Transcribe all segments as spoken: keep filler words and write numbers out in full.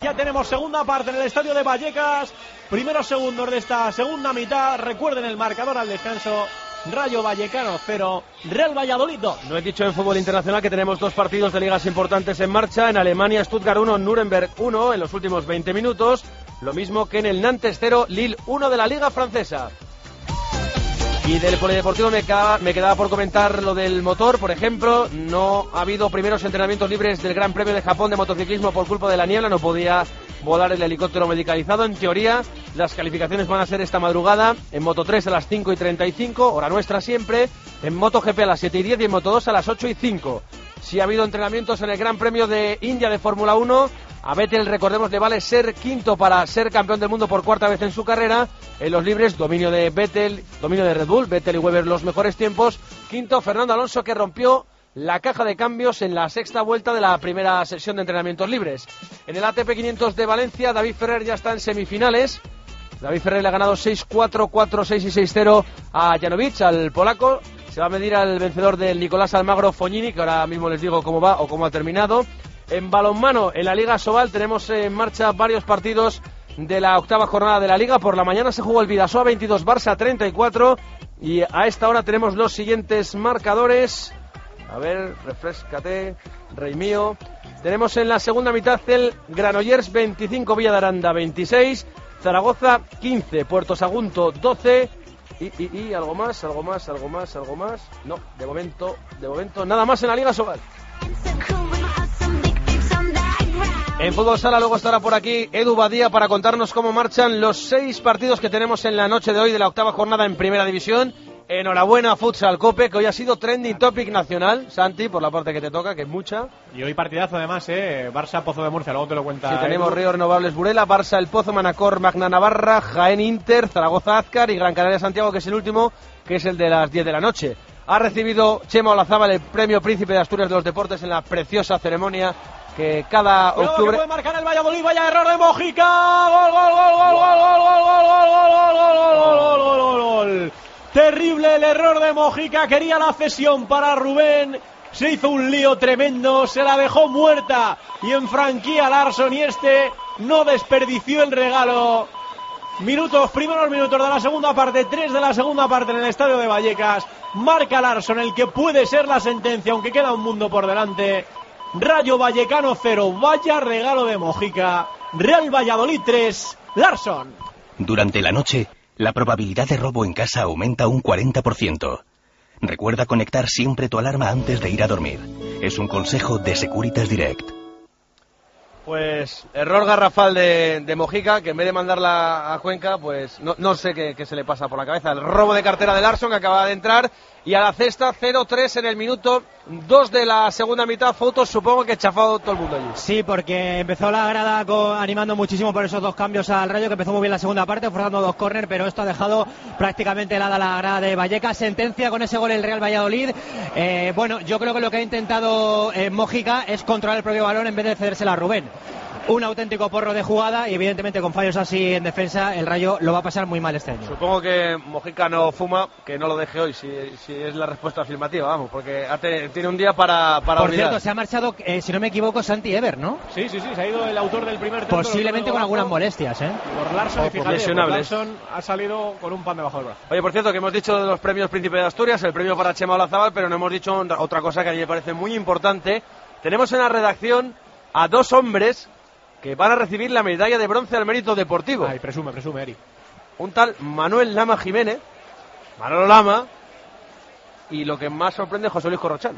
Ya tenemos segunda parte en el estadio de Vallecas. Primeros segundos de esta segunda mitad. Recuerden el marcador al descanso. Rayo Vallecano cero, Real Valladolid dos. No he dicho en fútbol internacional que tenemos dos partidos de ligas importantes en marcha. En Alemania, Stuttgart uno, Nuremberg uno en los últimos veinte minutos. Lo mismo que en el Nantes cero, Lille uno de la Liga Francesa. Y del polideportivo me quedaba, me quedaba por comentar lo del motor, por ejemplo. No ha habido primeros entrenamientos libres del Gran Premio de Japón de motociclismo por culpa de la niebla. No podía volar el helicóptero medicalizado. En teoría, las calificaciones van a ser esta madrugada. En Moto tres a las cinco y treinta y cinco, hora nuestra siempre. En MotoGP a las siete y diez y en Moto dos a las ocho y cinco. Si ha habido entrenamientos en el Gran Premio de India de Fórmula uno. A Vettel, recordemos, le vale ser quinto para ser campeón del mundo por cuarta vez en su carrera. En los libres, dominio de Vettel, dominio de Red Bull, Vettel y Webber los mejores tiempos. Quinto, Fernando Alonso, que rompió la caja de cambios en la sexta vuelta de la primera sesión de entrenamientos libres. En el A T P quinientos de Valencia, David Ferrer ya está en semifinales. David Ferrer le ha ganado seis cuatro, cuatro seis y seis cero a Janowicz, al polaco. Se va a medir al vencedor del Nicolás Almagro Fognini, que ahora mismo les digo cómo va o cómo ha terminado. En balonmano, en la Liga Sobal, tenemos en marcha varios partidos de la octava jornada de la Liga. Por la mañana se jugó el Bidasoa veintidós, Barça treinta y cuatro. Y a esta hora tenemos los siguientes marcadores. A ver, refrescate, rey mío. Tenemos en la segunda mitad el Granollers veinticinco, Villa de Aranda veintiséis, Zaragoza quince, Puerto Sagunto doce. Y, y, y algo más, algo más, algo más, algo más. No, de momento, de momento nada más en la Liga Sobal. En Fútbol Sala luego estará por aquí Edu Badía para contarnos cómo marchan los seis partidos que tenemos en la noche de hoy de la octava jornada en Primera División. Enhorabuena a Futsal Cope, que hoy ha sido trending topic nacional, Santi, por la parte que te toca, que es mucha. Y hoy partidazo además, eh, Barça Pozo de Murcia, luego te lo cuenta. Sí, tenemos Río Renovables Burela, Barça El Pozo, Manacor, Magna Navarra, Jaén Inter, Zaragoza Azcar y Gran Canaria Santiago, que es el último, que es el de las diez de la noche. Ha recibido Chema Olazábal el premio Príncipe de Asturias de los Deportes en la preciosa ceremonia que cada octubre... Que puede marcar el Valladolid, vaya error de Mojica. Gol, gol, gol, gol, gol, gol, gol, gol, gol, gol, gol, gol, gol, gol, gol. Terrible el error de Mojica, quería la cesión para Rubén, se hizo un lío tremendo, se la dejó muerta y enfranquía a Larsson y este no desperdició el regalo. Minutos, primeros minutos de la segunda parte, tres de la segunda parte en el estadio de Vallecas, marca Larsson el que puede ser la sentencia, aunque queda un mundo por delante. Rayo Vallecano cero, vaya regalo de Mojica. Real Valladolid tres, Larsson. Durante la noche, la probabilidad de robo en casa aumenta un cuarenta por ciento. Recuerda conectar siempre tu alarma antes de ir a dormir. Es un consejo de Securitas Direct. Pues error garrafal de, de Mojica, que en vez de mandarla a Cuenca, pues no, no sé qué, qué se le pasa por la cabeza. El robo de cartera de Larsson, que acaba de entrar, y a la cesta cero tres en el minuto dos de la segunda mitad. Fotos, supongo que chafado todo el mundo allí. Sí, porque empezó la grada con, animando muchísimo por esos dos cambios al Rayo, que empezó muy bien la segunda parte, forzando dos córner, pero esto ha dejado prácticamente helada la grada de Vallecas. Sentencia con ese gol el Real Valladolid. Eh, bueno, yo creo que lo que ha intentado eh, Mojica es controlar el propio balón en vez de cedérsela a Rubén. Un auténtico porro de jugada y evidentemente con fallos así en defensa el Rayo lo va a pasar muy mal este año. Supongo que Mojica no fuma, que no lo deje hoy, si, si es la respuesta afirmativa, vamos, porque te, tiene un día para, para Por olvidar. cierto, se ha marchado, eh, si no me equivoco, Santi Ever, ¿no? Sí, sí, sí, se ha ido el autor del primer tanto. Posiblemente con algunas molestias, ¿eh? Por Larsson, o fíjate, lesionables. por Larsson ha salido con un pan debajo del brazo. Oye, por cierto, que hemos dicho de los premios Príncipe de Asturias, el premio para Chema Olazábal, pero no hemos dicho otra cosa que a mí me parece muy importante. Tenemos en la redacción a dos hombres que van a recibir la medalla de bronce al mérito deportivo. Ay, presume, presume, Eri. Un tal Manuel Lama Jiménez, Manolo Lama, y lo que más sorprende, José Luis Corrochano.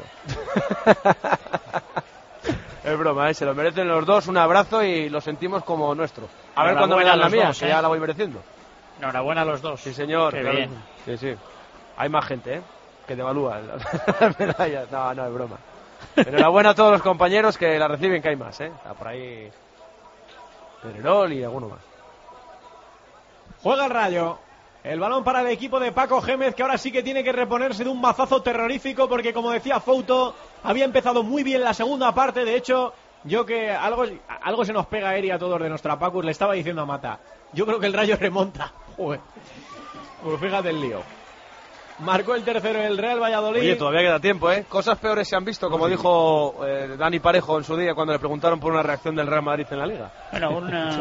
Es broma, ¿eh? Se lo merecen los dos, un abrazo y lo sentimos como nuestro. A ver cuándo me dan la mía, dos, ¿eh? Que ya la voy mereciendo. Enhorabuena a los dos. Sí, señor. Qué claro. bien. Sí, sí. Hay más gente, ¿eh? Que devalúa las medallas. No, no, es broma. Enhorabuena a todos los compañeros que la reciben, que hay más, ¿eh? Está por ahí Pedrerol y alguno más. Juega el Rayo. El balón para el equipo de Paco Gémez, que ahora sí que tiene que reponerse de un mazazo terrorífico, porque como decía Fouto, había empezado muy bien la segunda parte. De hecho, yo que algo, algo se nos pega a Eri a todos de nuestra Pacus, le estaba diciendo a Mata, yo creo que el Rayo remonta. Joder. Pues fíjate el lío. marcó el tercero el Real Valladolid. Oye, todavía queda tiempo, ¿eh? Cosas peores se han visto, como dijo eh, Dani Parejo en su día cuando le preguntaron por una reacción del Real Madrid en la Liga. Bueno, una...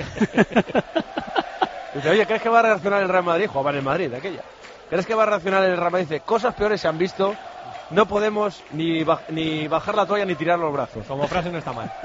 Dice, oye, ¿crees que va a reaccionar el Real Madrid? Jugaba en el Madrid, aquella. ¿Crees que va a reaccionar el Real Madrid? Dice, cosas peores se han visto, no podemos ni, baj ni bajar la toalla ni tirar los brazos. Como frase no está mal.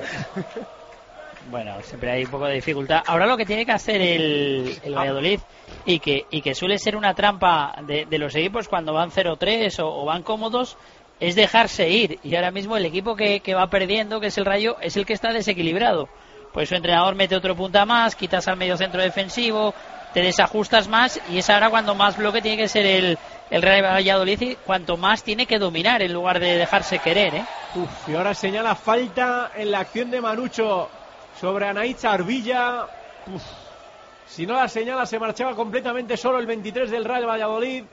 Bueno, siempre hay un poco de dificultad. Ahora lo que tiene que hacer el, el Valladolid, y que, y que suele ser una trampa de, de los equipos cuando van cero tres o, o van cómodos, es dejarse ir. Y ahora mismo el equipo que, que va perdiendo, que es el Rayo, es el que está desequilibrado. Pues su entrenador mete otro punta más, quitas al medio centro defensivo, te desajustas más, y es ahora cuando más bloque tiene que ser el, el Real Valladolid, y cuanto más tiene que dominar en lugar de dejarse querer, ¿eh? Uf, y ahora señala falta en la acción de Manucho sobre Anaïs Arbilla. Uf. Si no la señala, se marchaba completamente solo el veintitrés del Real Valladolid.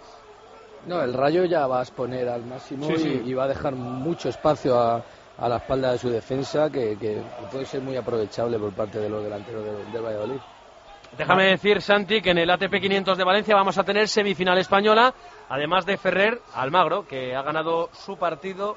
No, el Rayo ya va a exponer al máximo, sí, sí. Y, y va a dejar mucho espacio a, a la espalda de su defensa, que, que puede ser muy aprovechable por parte de los delanteros del de Valladolid. Déjame decir, Santi, que en el A T P quinientos de Valencia vamos a tener semifinal española, además de Ferrer Almagro, que ha ganado su partido.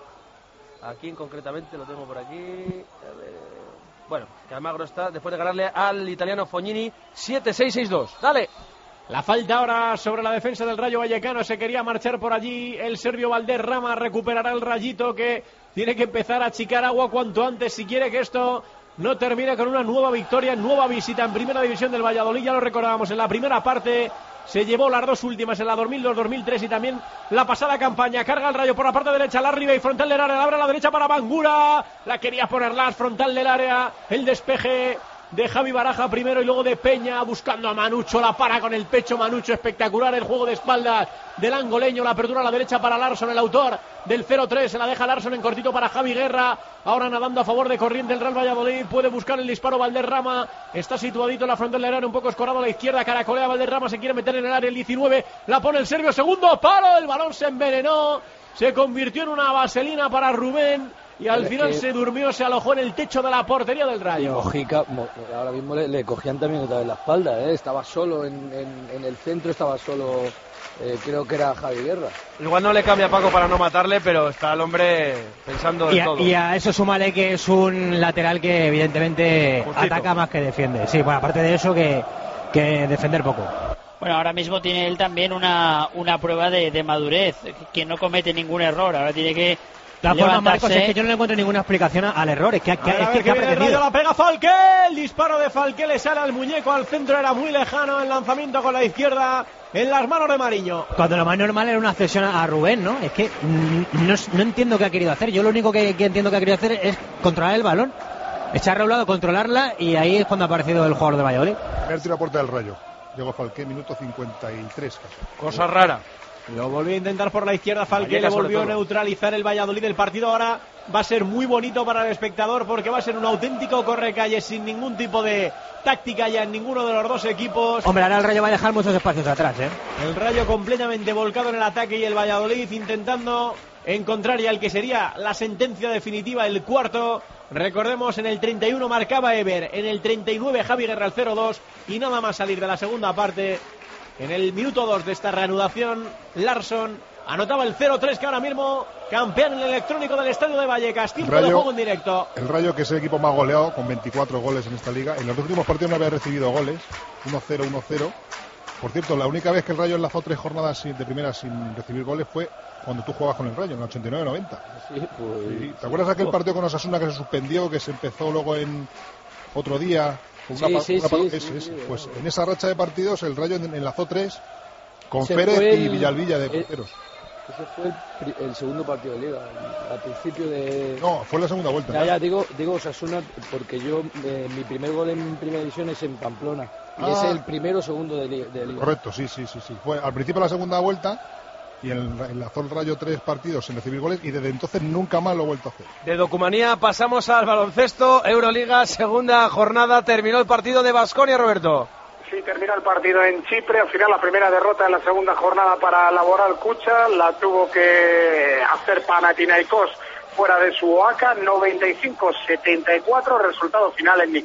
Aquí concretamente lo tengo por aquí. A ver. Bueno, que Almagro está después de ganarle al italiano Fognini siete seis seis dos. ¡Dale! La falta ahora sobre la defensa del Rayo Vallecano. Se quería marchar por allí el serbio Valderrama. Recuperará el Rayito, que tiene que empezar a achicar agua cuanto antes si quiere que esto no termine con una nueva victoria, nueva visita en primera división del Valladolid. Ya lo recordábamos en la primera parte. Se llevó las dos últimas en la dos mil dos dos mil tres y también la pasada campaña. Carga el Rayo por la parte derecha, Larribe y frontal del área. La abre a la derecha para Bangura. La quería poner Las, frontal del área. El despeje de Javi Baraja primero y luego de Peña, buscando a Manucho. La para con el pecho Manucho. Espectacular el juego de espaldas del angoleño. La apertura a la derecha para Larsson, el autor del cero tres. Se la deja Larsson en cortito para Javi Guerra. Ahora nadando a favor de corriente el Real Valladolid. Puede buscar el disparo Valderrama. Está situadito en la frontal del área, un poco escorado a la izquierda. Caracolea Valderrama, se quiere meter en el área el diecinueve. La pone el serbio, segundo palo. El balón se envenenó. Se convirtió en una vaselina para Rubén. Y al final que... se durmió, se alojó en el techo de la portería del Rayo. Mojica, ahora mismo le, le cogían también otra vez la espalda, ¿eh? Estaba solo en, en, en el centro, estaba solo, eh, creo que era Javi Guerra. Igual no le cambia a Paco para no matarle, pero está el hombre pensando en y a, todo. Y a eso súmale que es un lateral que evidentemente Justito. ataca más que defiende. Sí, bueno, aparte de eso que, que defender poco. Bueno, ahora mismo tiene él también una, una prueba de, de madurez, que no comete ningún error. Ahora tiene que La forma, Marcos, es que yo no le encuentro ninguna explicación al error. Es que, que, es que, que ha pretendido. La pega Falqué, el disparo de Falqué le sale al muñeco, al centro era muy lejano, el lanzamiento con la izquierda en las manos de Mariño. Cuando lo más normal era una cesión a Rubén, ¿no? Es que no, no entiendo qué ha querido hacer. Yo lo único que, que entiendo que ha querido hacer es controlar el balón, echarle a un lado, controlarla, y ahí es cuando ha aparecido el jugador de Valladolid. Primer tiro a puerta del Rayo. Llegó Falqué, minuto cincuenta y tres. Casi. Cosa rara. Lo volvió a intentar por la izquierda Falqué, le volvió a neutralizar el Valladolid. El partido ahora va a ser muy bonito para el espectador, porque va a ser un auténtico correcalles sin ningún tipo de táctica ya en ninguno de los dos equipos. Hombre, ahora el Rayo va a dejar muchos espacios atrás, ¿eh? El Rayo completamente volcado en el ataque y el Valladolid intentando encontrar ya el que sería la sentencia definitiva, el cuarto. Recordemos, en el treinta y uno marcaba Ever, en el treinta y nueve Javi Guerra el cero dos, y nada más salir de la segunda parte. En el minuto dos de esta reanudación, Larsson anotaba el cero tres, que ahora mismo campeón en el electrónico del estadio de Vallecas. Tiempo de juego en directo. El Rayo, que es el equipo más goleado, con veinticuatro goles en esta liga. En los últimos partidos no había recibido goles. uno cero, uno cero. Por cierto, la única vez que el Rayo enlazó tres jornadas de primera sin recibir goles fue cuando tú jugabas con el Rayo, en el ochenta y nueve noventa. Sí, pues... sí. ¿Te acuerdas de aquel partido con Osasuna que se suspendió, que se empezó luego en otro día? Una, sí, una, sí, una, sí, ese, sí, ese. sí, Pues sí. en esa racha de partidos el Rayo enlazó tres con Ese Pérez el, y Villalvilla de el, porteros. Ese fue el, el segundo partido de liga, al principio de... No, fue la segunda vuelta. Ya, ya, digo, digo Osasuna, porque yo, eh, mi primer gol en primera división es en Pamplona, y ah, es el primero o segundo de, de liga. Correcto, sí, sí, sí, sí. Fue al principio de la segunda vuelta, y enlazó el Rayo tres partidos sin recibir goles, y desde entonces nunca más lo ha vuelto a hacer. De Documanía pasamos al baloncesto. Euroliga, segunda jornada. Terminó el partido de Baskonia, Roberto. Sí, termina el partido en Chipre. Al final, la primera derrota en la segunda jornada para Laboral Kucha. La tuvo que hacer Panathinaikos fuera de su Oaxaca. noventa y cinco setenta y cuatro, resultado final en Nicosia.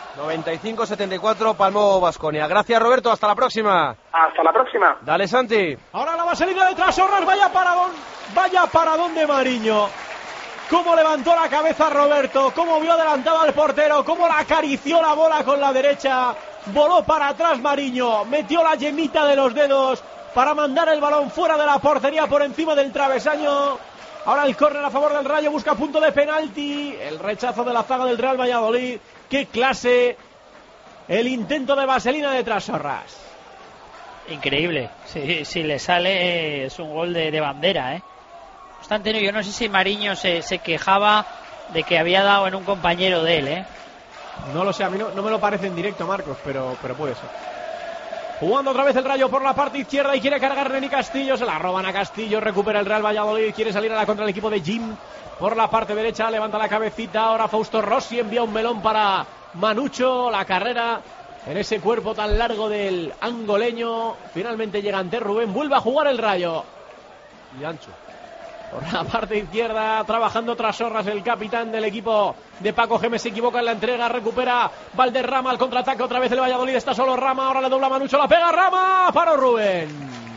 noventa y cinco setenta y cuatro palmó Baskonia. Gracias, Roberto, hasta la próxima. Hasta la próxima. Dale, Santi. Ahora la vaselina de Trasorras, vaya paradón, vaya paradón de Mariño. Cómo levantó la cabeza Roberto, cómo vio adelantado al portero, cómo la acarició la bola con la derecha. Voló para atrás Mariño, metió la yemita de los dedos para mandar el balón fuera de la portería por encima del travesaño. Ahora el córner a favor del Rayo, busca punto de penalti. El rechazo de la zaga del Real Valladolid. ¡Qué clase! El intento de vaselina de Trasorras. Increíble. Si, si le sale, es un gol de, de bandera, ¿eh? Constantino, yo no sé si Mariño se, se quejaba de que había dado en un compañero de él, ¿eh? No lo sé, a mí no, no me lo parece en directo, Marcos, pero, pero puede ser. Jugando otra vez el Rayo por la parte izquierda y quiere cargar Reni Castillo. Se la roban a Castillo, recupera el Real Valladolid. Quiere salir a la contra el equipo de Jim por la parte derecha. Levanta la cabecita. Ahora Fausto Rossi envía un melón para Manucho. La carrera en ese cuerpo tan largo del angoleño. Finalmente llega ante Rubén. Vuelve a jugar el Rayo. Y ancho. Por la parte izquierda, trabajando Trasorras, el capitán del equipo de Paco Gémez. Se equivoca en la entrega, recupera Valderrama al contraataque. Otra vez el Valladolid, está solo Rama. Ahora le dobla Manucho, la pega Rama. Paró Rubén.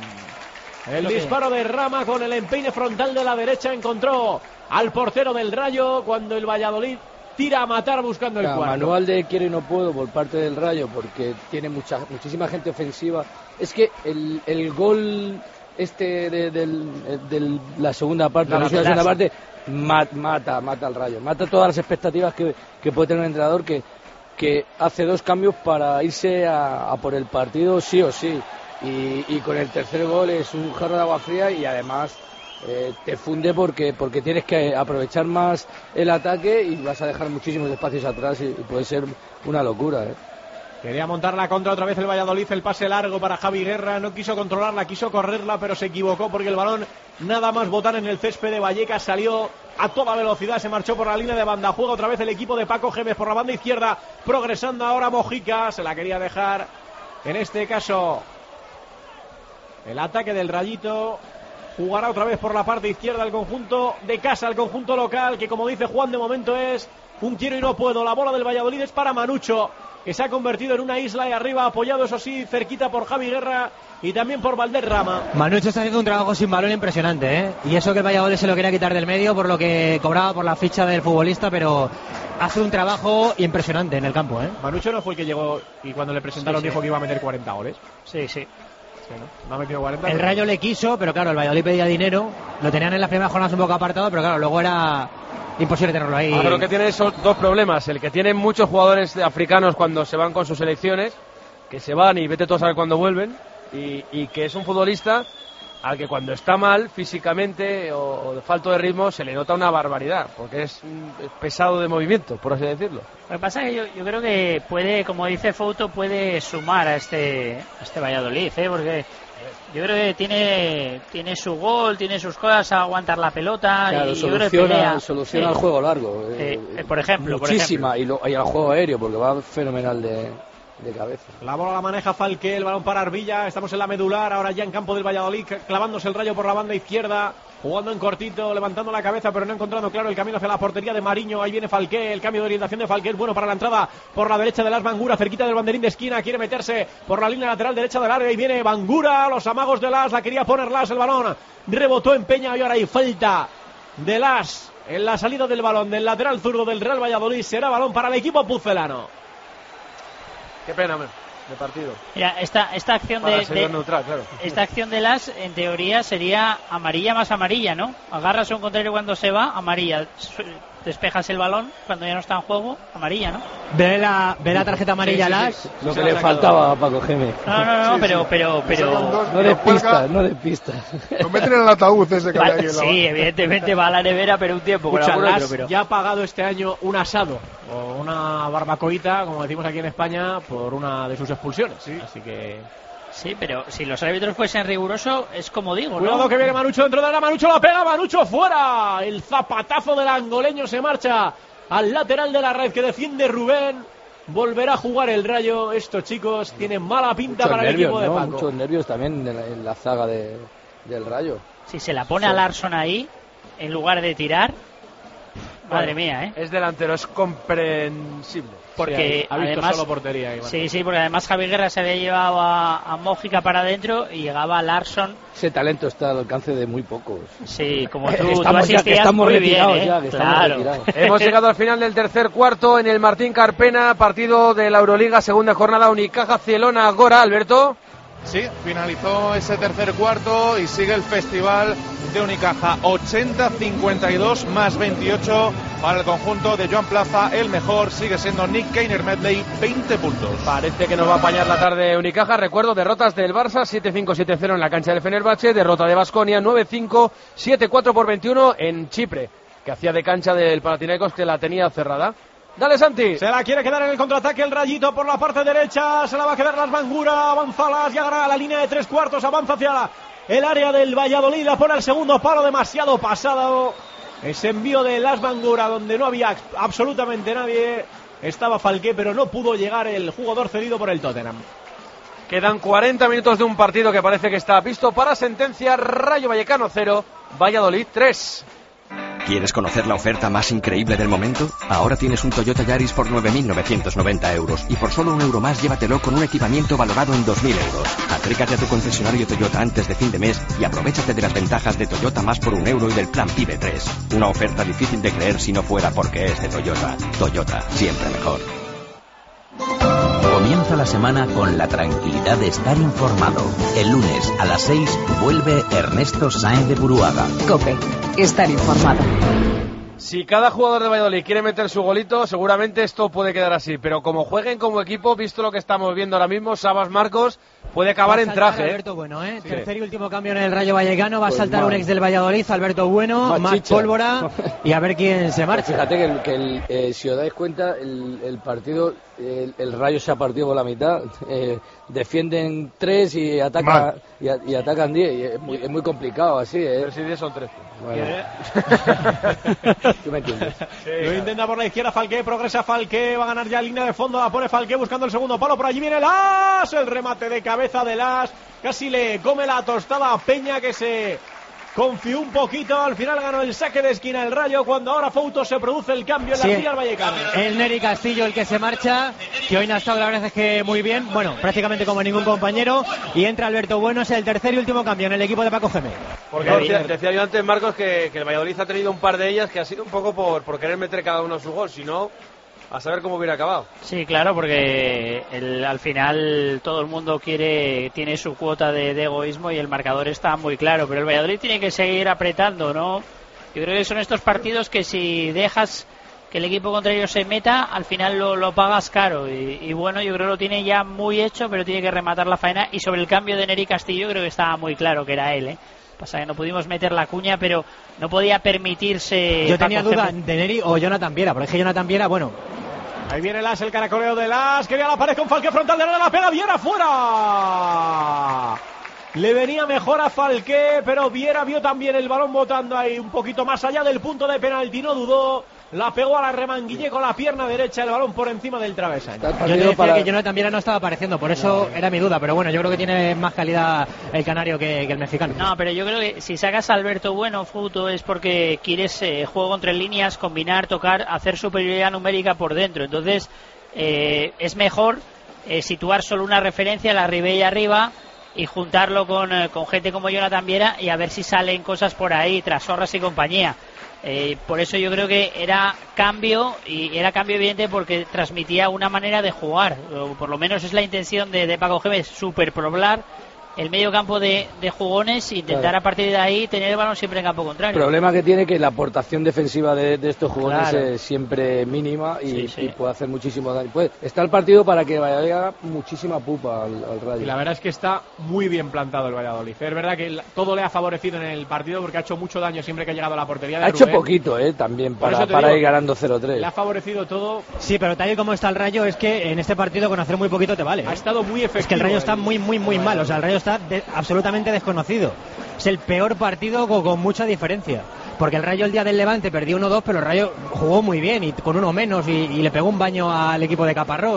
El disparo de Rama con el empeine frontal de la derecha encontró al portero del Rayo cuando el Valladolid tira a matar buscando el claro, cuarto. Manual de quiero y no puedo por parte del Rayo porque tiene mucha muchísima gente ofensiva. Es que el, el gol este de, del, de la segunda parte, la, la segunda parte mat, mata, mata al Rayo, mata todas las expectativas que, que puede tener un entrenador que, que hace dos cambios para irse a, a por el partido sí o sí. Y, y con el tercer gol es un jarro de agua fría y además eh, te funde porque porque tienes que aprovechar más el ataque y vas a dejar muchísimos espacios atrás y, y puede ser una locura, ¿eh? Quería montar la contra otra vez el Valladolid, el pase largo para Javi Guerra, no quiso controlarla, quiso correrla, pero se equivocó porque el balón nada más botar en el césped de Vallecas, salió a toda velocidad, se marchó por la línea de banda, juega otra vez el equipo de Paco Gémez por la banda izquierda, progresando ahora Mojica, se la quería dejar, en este caso el ataque del Rayito. Jugará otra vez por la parte izquierda el conjunto de casa, el conjunto local, que como dice Juan de momento es un quiero y no puedo. La bola del Valladolid es para Manucho, que se ha convertido en una isla y arriba apoyado, eso sí, cerquita por Javi Guerra y también por Valderrama. Manucho está haciendo un trabajo sin balón impresionante, ¿eh? Y eso que el Valladolid se lo quería quitar del medio por lo que cobraba por la ficha del futbolista, pero hace un trabajo impresionante en el campo, ¿eh? Manucho no fue el que llegó y cuando le presentaron sí, sí. dijo que iba a meter cuarenta goles. Sí, sí. Sí, ¿no? No ha metido cuarenta. El Rayo le quiso, pero claro, el Valladolid pedía dinero, lo tenían en las primeras jornadas un poco apartado, pero claro, luego era imposible tenerlo ahí. Ah, creo que tiene esos dos problemas, el que tienen muchos jugadores africanos cuando se van con sus selecciones, que se van y vete tú a saber cuándo vuelven, y, y que es un futbolista al que cuando está mal físicamente o, o de falto de ritmo se le nota una barbaridad, porque es, es pesado de movimiento, por así decirlo. Lo que pasa es que yo, yo creo que puede, como dice Fouto, puede sumar a este, a este Valladolid, ¿eh? Porque yo creo que tiene tiene su gol, tiene sus cosas a aguantar la pelota. Claro, y soluciona, yo creo que pelea. soluciona sí. el juego largo. Eh, eh, por ejemplo. Muchísima, por ejemplo. Y, lo, y al juego aéreo, porque va fenomenal de, de cabeza. La bola la maneja Falque, el balón para Arvilla, estamos en la medular, ahora ya en campo del Valladolid, clavándose el Rayo por la banda izquierda, jugando en cortito, levantando la cabeza, pero no encontrando claro el camino hacia la portería de Mariño. Ahí viene Falque, el cambio de orientación de Falque es bueno para la entrada por la derecha de Las Bangura, cerquita del banderín de esquina, quiere meterse por la línea lateral derecha del área y viene Bangura, los amagos de Las, la quería poner Las, el balón rebotó en Peña y ahora hay falta de Las en la salida del balón del lateral zurdo del Real Valladolid. Será balón para el equipo pucelano. Qué pena, man, de partido. Mira, esta, esta acción para de, de neutral, claro. esta acción de Las, en teoría sería amarilla más amarilla, ¿no? Agarras a un contrario cuando se va, amarilla. Despejas el balón cuando ya no está en juego, amarilla, ¿no? Ve la, ve la tarjeta amarilla sí, sí, Las. sí, sí. Lo que le faltaba a Paco Gémez. No, no, no, sí, pero, sí. pero, pero. No de pistas, no de pistas. Lo meten en el ataúd ese que Va, hay ahí en la sí, mano. evidentemente va a la nevera, pero un tiempo. Escucha, con Las otro, pero... ya ha pagado este año un asado o una barbacoita, como decimos aquí en España, por una de sus expulsiones. Sí. Así que sí, pero si los árbitros fuesen rigurosos, es como digo, ¿no? Cuidado que viene Manucho dentro de la Manucho la pega, Manucho fuera. El zapatazo del angoleño se marcha al lateral de la red que defiende Rubén. Volverá a jugar el Rayo. Estos chicos tienen mala pinta Muchos para nervios, el equipo de ¿no? Paco. Muchos nervios también en la, en la zaga de, del Rayo. Si se la pone sí. a Larsson ahí, en lugar de tirar. Madre mía, ¿eh? Es delantero, es comprensible. Porque sí, ha visto además, solo portería. Iván. Sí, sí, porque además Javi Guerra se había llevado a, a Mójica para adentro y llegaba Larsson. Ese talento está al alcance de muy pocos. Sí, como tú, estamos tú ya, asistías que estamos muy retirados bien, ¿eh? ya, que Claro. estamos retirados. Hemos llegado al final del tercer cuarto en el Martín Carpena, partido de la Euroliga, segunda jornada, Unicaja Cielona Gora, Alberto. Sí, finalizó ese tercer cuarto y sigue el festival de Unicaja. ochenta cincuenta y dos más veintiocho para el conjunto de Joan Plaza. El mejor sigue siendo Nick Kainer-Medley, veinte puntos. Parece que nos va a apañar la tarde Unicaja. Recuerdo, derrotas del Barça, siete cinco siete cero en la cancha del Fenerbahce, derrota de Baskonia, nueve cinco siete cuatro por veintiuno en Chipre, que hacía de cancha del Panathinaikos, que la tenía cerrada. Dale, Santi. Se la quiere quedar en el contraataque el Rayito por la parte derecha. Se la va a quedar Las Bangura. Avanza Las, llegará a la línea de tres cuartos. Avanza hacia la, el área del Valladolid. La pone al segundo palo, demasiado pasado. Ese envío de Las Bangura donde no había absolutamente nadie. Estaba Falqué, pero no pudo llegar el jugador cedido por el Tottenham. Quedan cuarenta minutos de un partido que parece que está visto para sentencia. Rayo Vallecano cero, Valladolid tres. ¿Quieres conocer la oferta más increíble del momento? Ahora tienes un Toyota Yaris por nueve mil novecientos noventa euros y por solo un euro más llévatelo con un equipamiento valorado en dos mil euros. Acércate a tu concesionario Toyota antes de fin de mes y aprovéchate de las ventajas de Toyota más por un euro y del plan Pibe tres. Una oferta difícil de creer si no fuera porque es de Toyota. Toyota, siempre mejor. Comienza la semana con la tranquilidad de estar informado. El lunes a las seis vuelve Ernesto Sáenz de Buruaga. COPE, estar informado. Si cada jugador de Valladolid quiere meter su golito, seguramente esto puede quedar así. Pero como jueguen como equipo, visto lo que estamos viendo ahora mismo, Sabas Marcos puede acabar en traje. Alberto Bueno, ¿eh? Sí. Tercer y último cambio en el Rayo Vallecano. Va pues a saltar mal. un ex del Valladolid, Alberto Bueno, más pólvora y a ver quién se marcha. Pues fíjate que, el, que el, eh, si os dais cuenta, el, el partido, el, el Rayo se ha partido por la mitad. Eh, defienden tres y, ataca, y, y atacan diez. Y es, muy, es muy complicado así. ¿eh? Pero si diez son trece. Bueno. ¿Tú me entiendes? Sí, lo intenta por la izquierda Falqué, progresa Falqué, va a ganar ya línea de fondo, la pone Falqué buscando el segundo palo, por allí viene Las, el remate de cabeza de Las, casi le come la tostada a Peña, que se confió un poquito, al final ganó el saque de esquina el Rayo, cuando ahora Fouto se produce el cambio en sí, la fila vallecana. El Neri Castillo el que se marcha, que hoy no ha estado la verdad es que muy bien, bueno, prácticamente como ningún compañero, y entra Alberto Bueno, es el tercer y último cambio en el equipo de Paco Gémez. Porque decía, decía yo antes, Marcos, que, que el Valladolid ha tenido un par de ellas que ha sido un poco por, por querer meter cada uno su gol, si no, a saber cómo hubiera acabado. Sí, claro, porque el, al final todo el mundo quiere, tiene su cuota de, de egoísmo y el marcador está muy claro, pero el Valladolid tiene que seguir apretando, ¿no? Yo creo que son estos partidos que si dejas que el equipo contrario se meta, al final lo, lo pagas caro y, y bueno, yo creo que lo tiene ya muy hecho, pero tiene que rematar la faena. Y sobre el cambio de Neri Castillo creo que estaba muy claro que era él, ¿eh? Pasa que no pudimos meter la cuña, pero no podía permitirse. Yo tenía Paco duda Gémez. de Neri o Jonathan Viera, porque es que Jonathan Viera, bueno. Ahí viene Las, el caracoleo de Las, quería la pared con Falqué frontal de la pega, Viera fuera. Le venía mejor a Falqué, pero Viera vio también el balón botando ahí un poquito más allá del punto de penalti, no dudó, la pegó a la remanguillé con la pierna derecha, el balón por encima del travesaño. Yo te decía para... que Jonathan Viera no estaba apareciendo, por eso no. Era mi duda, pero bueno, yo creo que tiene más calidad el canario que, que el mexicano. No, pero yo creo que si sacas a Alberto Bueno, Fouto, es porque quieres eh, juego entre líneas, combinar, tocar, hacer superioridad numérica por dentro, entonces eh, es mejor eh, situar solo una referencia, la Ribey arriba, y juntarlo con, eh, con gente como Jonathan Viera y a ver si salen cosas por ahí, tras Sorras y compañía. Eh, por eso yo creo que era cambio, y era cambio evidente porque transmitía una manera de jugar, o por lo menos es la intención de, de Paco Gémez, superpoblar el medio campo de, de jugones e intentar claro. a partir de ahí tener el balón siempre en campo contrario. El problema que tiene que la aportación defensiva de, de estos jugones claro. es siempre mínima y, sí, sí. y puede hacer muchísimo daño. Pues está el partido para que Valladolid haga muchísima pupa al, al Rayo. Y la verdad es que está muy bien plantado el Valladolid. Es verdad que todo le ha favorecido en el partido porque ha hecho mucho daño siempre que ha llegado a la portería de Ha Rubén. hecho poquito, eh, también para, para digo, ir ganando cero tres. Le ha favorecido todo. Sí, pero tal y como está el Rayo es que en este partido con hacer muy poquito te vale. Ha estado muy efectivo. Es que el Rayo el... está muy, muy, muy mal. O sea, el Rayo está de, absolutamente desconocido. Es el peor partido con, con mucha diferencia. Porque el Rayo el día del Levante perdió uno dos, pero el Rayo jugó muy bien y con uno menos y, y le pegó un baño al equipo de Caparrós.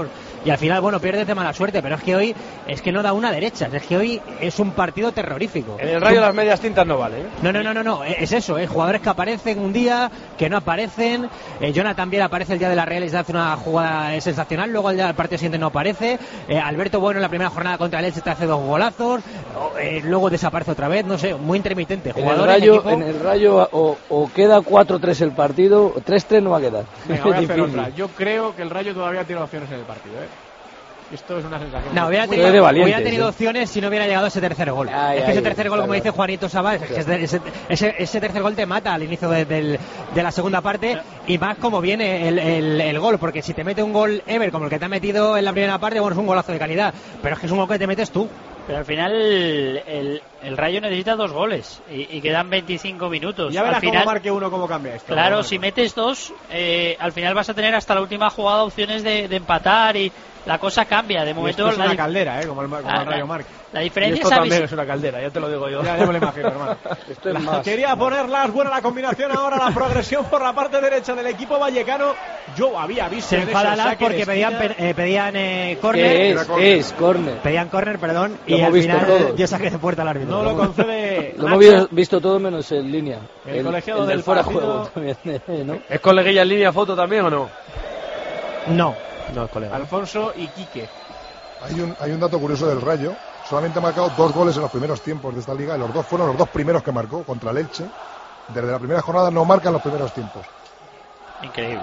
y al final, bueno, pierdes de mala suerte, pero es que hoy es que no da una derecha, es que hoy es un partido terrorífico. En el Rayo las medias tintas no vale, ¿eh? No, no, no, no, no, es eso, ¿eh? Jugadores que aparecen un día, que no aparecen. eh, Jonathan Viera aparece el día de la Real y se hace una jugada sensacional, luego el día del partido siguiente no aparece. eh, Alberto Bueno en la primera jornada contra el Elche te hace dos golazos, eh, luego desaparece otra vez, no sé, muy intermitente. En el Rayo, en el Rayo o, o queda cuatro tres el partido, o tres tres no va a quedar. Venga, voy a hacer otra. Yo creo que el Rayo todavía tiene opciones en el partido, ¿eh? Esto es una sensación. No, hubiera tenido, hubiera tenido opciones si no hubiera llegado ese tercer gol. Ay, es que ay, ese tercer gol, como dice Juanito Sabas, es que ese, ese, ese tercer gol te mata al inicio de, de, de la segunda parte, y más como viene el, el, el gol, porque si te mete un gol Ever como el que te ha metido en la primera parte, bueno, es un golazo de calidad, pero es que es un gol que te metes tú. Pero al final el, el, el Rayo necesita dos goles y, y quedan veinticinco minutos. Ya verás al final, cómo marque uno, cómo cambia esto. Claro, si metes dos, eh, al final vas a tener hasta la última jugada opciones de, de empatar y la cosa cambia. De momento esto es la, una caldera, ¿eh? Como el, como la, el Rayo marque. La diferencia y esto es también es una caldera, ya te lo digo yo. Ya, ya me lo imagino, hermano. Esto es la, más. Quería ponerlas, buena la combinación ahora, la progresión por la parte derecha del equipo vallecano. Yo había visto se enfadan porque pedían eh, pedían eh, córner. Es, es córner. Pedían córner, perdón, lo y al final ya saqué de puerta al árbitro. No lo concede. Lo hemos visto todo menos en línea. El, el colegiado el del, del fuera partido. juego también, ¿no? ¿Es coleguilla en línea foto también o no? No. No es colega. Alfonso y Quique. Hay un, hay un dato curioso del Rayo. Solamente ha marcado dos goles en los primeros tiempos de esta liga. Y los dos fueron los dos primeros que marcó contra el Elche. Desde la primera jornada no marcan los primeros tiempos. Increíble.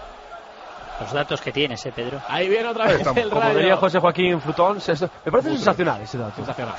Los datos que tienes, eh, Pedro. Ahí viene otra vez Estamos, el como Rayo. diría José Joaquín Flutón. Me parece sensacional ese dato. Sensacional.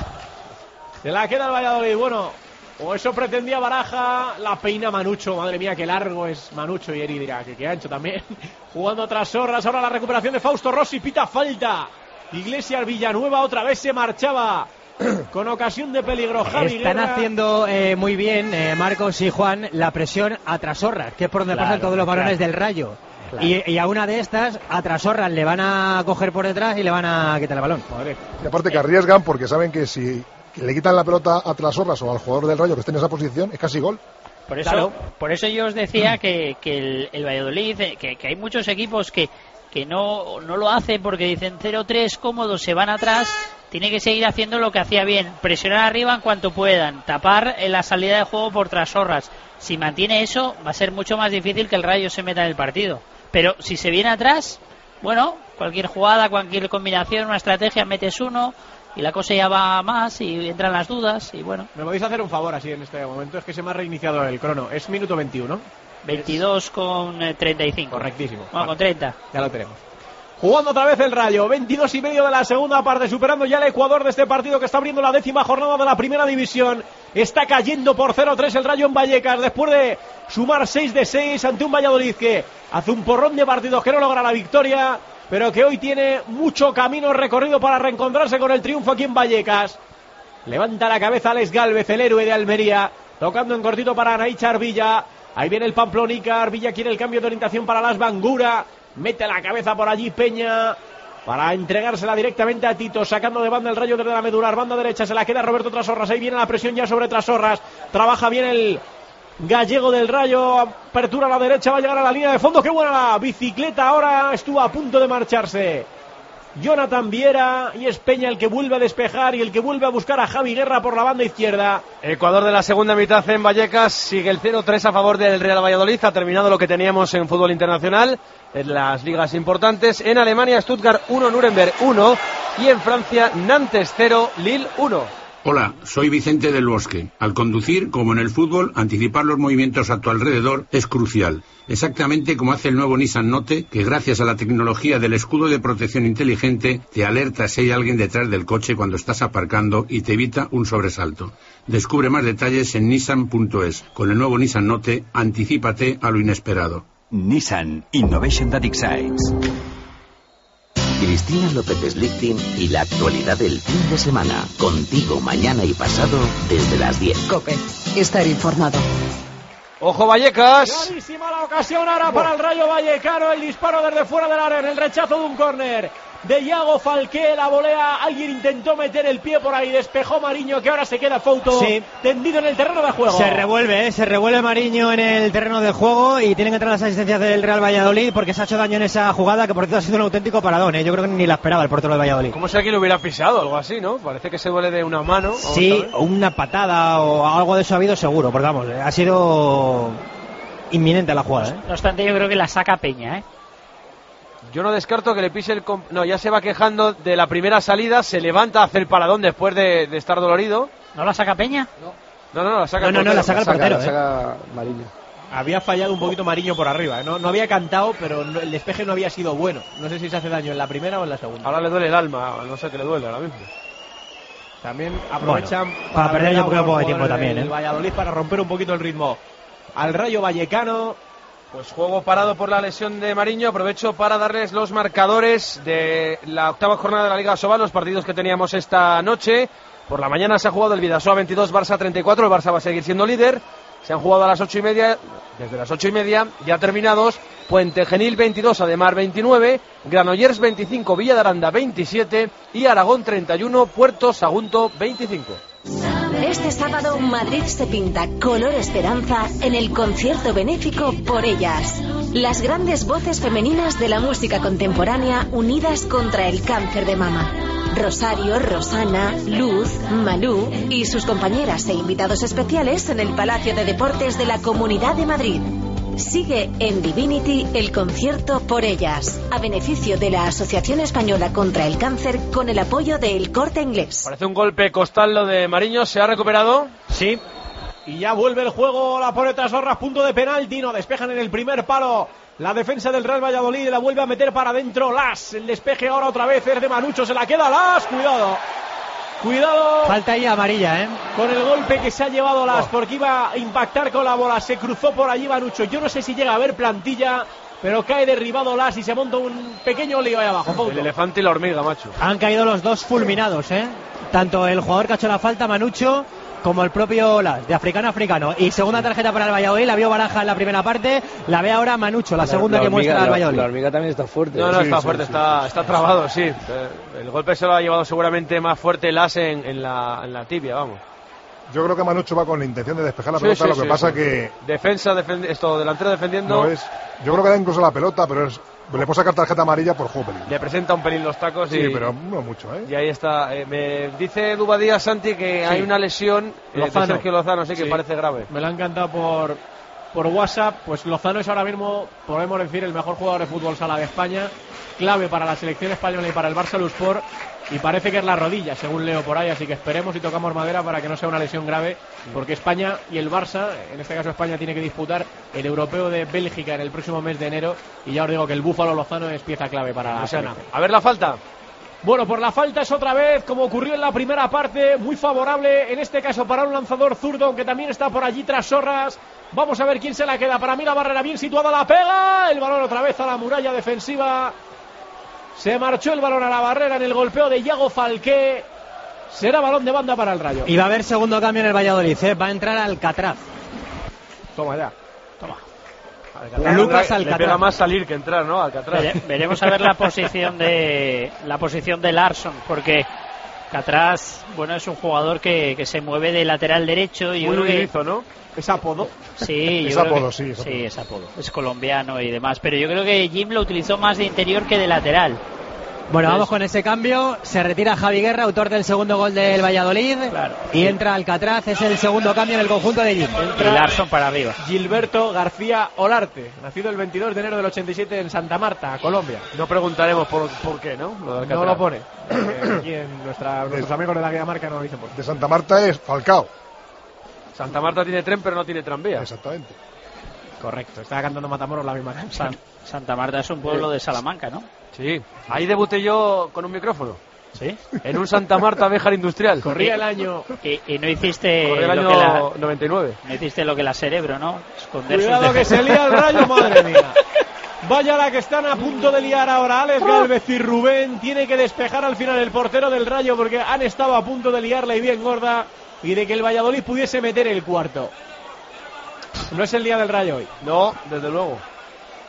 Se la queda el Valladolid. Bueno, o eso pretendía Baraja. La peina Manucho. Madre mía, qué largo es Manucho. Y Eri dirá que qué ancho también. Jugando tras Sorras. Ahora la recuperación de Fausto Rossi. Pita falta. Iglesias Villanueva otra vez se marchaba con ocasión de peligro. Javi Están Guerra. haciendo eh, muy bien eh, Marcos y Juan la presión a Trasorras, que es por donde Claro, pasan todos los balones claro. del Rayo. Claro. Y, y a una de estas, a Trasorras le van a coger por detrás y le van a quitar el balón. Madre. Y aparte que arriesgan porque saben que si le quitan la pelota a Trasorras o al jugador del Rayo que esté en esa posición, es casi gol. Por eso, Claro. por eso yo os decía que, que el, el Valladolid, eh, que, que hay muchos equipos que, que no, no lo hacen porque dicen cero tres cómodos, se van atrás. Tiene que seguir haciendo lo que hacía bien, presionar arriba en cuanto puedan, tapar en la salida de juego por Trasorras. Si mantiene eso, va a ser mucho más difícil que el Rayo se meta en el partido. Pero si se viene atrás, bueno, cualquier jugada, cualquier combinación, una estrategia, metes uno y la cosa ya va más y entran las dudas y bueno. Me podéis hacer un favor así en este momento, es que se me ha reiniciado el crono. Es minuto veintiuno. veintidós con treinta y cinco. Correctísimo. Bueno, Vale. con treinta. Ya lo tenemos. Jugando otra vez el Rayo, veintidós y medio de la segunda parte, superando ya el Ecuador de este partido que está abriendo la décima jornada de la primera división. Está cayendo por cero tres el Rayo en Vallecas, después de sumar seis de seis ante un Valladolid que hace un porrón de partidos que no logra la victoria, pero que hoy tiene mucho camino recorrido para reencontrarse con el triunfo aquí en Vallecas. Levanta la cabeza Alex Gálvez, el héroe de Almería, tocando en cortito para Anaícha Arvilla. Ahí viene el Pamplónica, Arvilla quiere el cambio de orientación para Las Bangura. Mete la cabeza por allí Peña para entregársela directamente a Tito, sacando de banda el Rayo desde la medular, banda derecha, se la queda Roberto Trasorras, ahí viene la presión ya sobre Trasorras, trabaja bien el gallego del Rayo, apertura a la derecha, va a llegar a la línea de fondo, qué buena la bicicleta, ahora estuvo a punto de marcharse Jonathan Viera, y es Peña el que vuelve a despejar y el que vuelve a buscar a Javi Guerra por la banda izquierda. Ecuador de la segunda mitad en Vallecas, sigue el cero tres a favor del Real Valladolid, ha terminado lo que teníamos en fútbol internacional, en las ligas importantes. En Alemania, Stuttgart uno, Nuremberg uno, y en Francia, Nantes cero, Lille uno. Hola, soy Vicente del Bosque. Al conducir, como en el fútbol, anticipar los movimientos a tu alrededor es crucial. Exactamente como hace el nuevo Nissan Note, que gracias a la tecnología del escudo de protección inteligente te alerta si hay alguien detrás del coche cuando estás aparcando y te evita un sobresalto. Descubre más detalles en nissan punto es. Con el nuevo Nissan Note, anticípate a lo inesperado. Nissan Innovation that excites. Cristina López Slichting y la actualidad del fin de semana. Contigo mañana y pasado desde las diez. COPE. Estar informado. ¡Ojo Vallecas! Clarísima la ocasión ahora para el Rayo Vallecano, el disparo desde fuera del área, en el rechazo de un córner. de Iago Falqué, la volea, alguien intentó meter el pie por ahí, despejó Mariño, que ahora se queda Fouto sí. tendido en el terreno de juego. Se revuelve, ¿eh? se revuelve Mariño en el terreno de juego y tienen que entrar las asistencias del Real Valladolid porque se ha hecho daño en esa jugada que por cierto ha sido un auténtico paradón, ¿eh? Yo creo que ni la esperaba el portero del Valladolid. Como si alguien lo hubiera pisado, algo así, ¿no? Parece que se duele de una mano. Sí, o una patada o algo de eso ha habido seguro, porque vamos, ha sido inminente la jugada, ¿eh? No obstante, yo creo que la saca Peña, ¿eh? Yo no descarto que le pise el... Comp- no, ya se va quejando de la primera salida, se levanta a hacer el paradón después de, de estar dolorido. ¿No la saca Peña? No, no, no, la saca no, el no, portero. no, la saca el portero, la saca Mariño. Había fallado un poquito Mariño por arriba, ¿eh? no, no había cantado, pero no, el despeje no había sido bueno. No sé si se hace daño en la primera o en la segunda. Ahora le duele el alma, no sé qué le duele ahora mismo. También aprovechan bueno, para perder un poco de tiempo también, ¿eh? El Valladolid para romper un poquito el ritmo al Rayo Vallecano. Pues juego parado por la lesión de Mariño. Aprovecho para darles los marcadores de la octava jornada de la Liga Sobal, los partidos que teníamos esta noche. Por la mañana se ha jugado el Bidasoa veintidós, Barça treinta y cuatro. El Barça va a seguir siendo líder. Se han jugado a las ocho y media, desde las ocho y media, ya terminados. Puente Genil veintidós, Ademar veintinueve, Granollers veinticinco, Villa de Aranda veintisiete y Aragón treinta y uno, Puerto Sagunto veinticinco. Este sábado Madrid se pinta color esperanza en el concierto benéfico Por Ellas. Las grandes voces femeninas de la música contemporánea unidas contra el cáncer de mama. Rosario, Rosana, Luz, Malú y sus compañeras e invitados especiales en el Palacio de Deportes de la Comunidad de Madrid. Sigue en Divinity el concierto Por Ellas, a beneficio de la Asociación Española contra el Cáncer con el apoyo de El Corte Inglés. Parece un golpe costal lo de Mariño, ¿se ha recuperado? Sí. Y ya vuelve el juego, la pone tras Horras, punto de penalti, no despejan en el primer palo. La defensa del Real Valladolid la vuelve a meter para adentro Las. El despeje ahora otra vez es de Manucho, se la queda Las, cuidado. Cuidado. Falta ahí amarilla, ¿eh? Con el golpe que se ha llevado Las, porque iba a impactar con la bola. Se cruzó por allí Manucho. Yo no sé si llega a haber plantilla, pero cae derribado Las y se monta un pequeño lío ahí abajo. Fouto. El elefante y la hormiga, macho. Han caído los dos fulminados, ¿eh? Tanto el jugador que ha hecho la falta, Manucho, como el propio Las, de africano a africano. Y segunda tarjeta para el Valladolid, la vio Baraja en la primera parte, la ve ahora Manucho, la, la segunda la que hormiga, muestra el Valladolid. La, la hormiga también está fuerte. No, no, sí, está sí, fuerte, sí, está, sí, está sí, trabado, sí. sí. El golpe se lo ha llevado seguramente más fuerte Las en, en, la, en la tibia, vamos. Yo creo que Manucho va con la intención de despejar la Sí, pelota, sí, lo que sí, pasa sí. que... Defensa, defend... esto, delantero defendiendo... No es... Yo creo que da incluso la pelota, pero es... le puedo sacar tarjeta amarilla por juego peligro. Le presenta un pelín los tacos Sí, y... pero no mucho, ¿eh? Y ahí está. Eh, me dice Dubadía, Santi, que Sí. hay una lesión eh, de Lozano. Sergio Lozano, sí, que Sí. parece grave. Me lo han encantado por, por WhatsApp. Pues Lozano es ahora mismo, podemos decir, el mejor jugador de fútbol sala de España. Clave para la selección española y para el Barça Luspor. Y parece que es la rodilla, según leo por ahí. Así que esperemos y tocamos madera para que no sea una lesión grave. Porque España y el Barça, en este caso España, tiene que disputar el europeo de Bélgica en el próximo mes de enero. Y ya os digo que el Búfalo Lozano es pieza clave para la Luciana. selección. A ver la falta. Bueno, por la falta es otra vez, como ocurrió en la primera parte, muy favorable, en este caso para un lanzador zurdo, aunque también está por allí tras Sorras. Vamos a ver quién se la queda. Para mí la barrera bien situada, la pega. El balón otra vez a la muralla defensiva. Se marchó el balón a la barrera en el golpeo de Iago Falqué. Será balón de banda para el Rayo. Y va a haber segundo cambio en el Valladolid, ¿eh? Va a entrar Alcatraz. Toma ya, toma. Alcatraz. Lucas Le Alcatraz. pega más salir que entrar, ¿no? Alcatraz. Vere- veremos a ver la posición de la posición de Larsson, porque Alcatraz, bueno, es un jugador que, que se mueve de lateral derecho y yo Muy creo que huidizo, ¿no? Es apodo. sí, yo Es creo apodo, que- sí, es apodo. sí, es apodo, es colombiano y demás, pero yo creo que Jim lo utilizó más de interior que de lateral. Bueno, Entonces- vamos con ese cambio. Se retira Javi Guerra, autor del segundo gol del Valladolid. Claro. Y entra Alcatraz, es el segundo cambio en el conjunto de Jim. Y Larsson para arriba. Gilberto García Olarte, nacido el veintidós de enero del ochenta y siete en Santa Marta, Colombia. No preguntaremos por, por qué, ¿no? Lo de Alcatraz. No lo pone. Eh, aquí en nuestra, nuestros amigos de la guía marca no lo dicen por qué. De Santa Marta es Falcao. Santa Marta tiene tren, pero no tiene tranvía. Exactamente. Correcto, estaba cantando Matamoros la misma canción. San- Santa Marta es un pueblo de Salamanca, ¿no? Sí. Ahí debuté yo con un micrófono. Sí. En un Santa Marta Béjar Industrial. Corría el año. Y, y no hiciste Corría el lo que la, año noventa y nueve. no hiciste lo que la cerebro, ¿no? Esconder sus Cuidado que defensas. se lía el Rayo, madre mía. Vaya la que están a punto de liar ahora Alex Gálvez y Rubén. Tiene que despejar al final el portero del Rayo porque han estado a punto de liarla y bien gorda y de que el Valladolid pudiese meter el cuarto. No es el día del Rayo hoy. No, desde luego.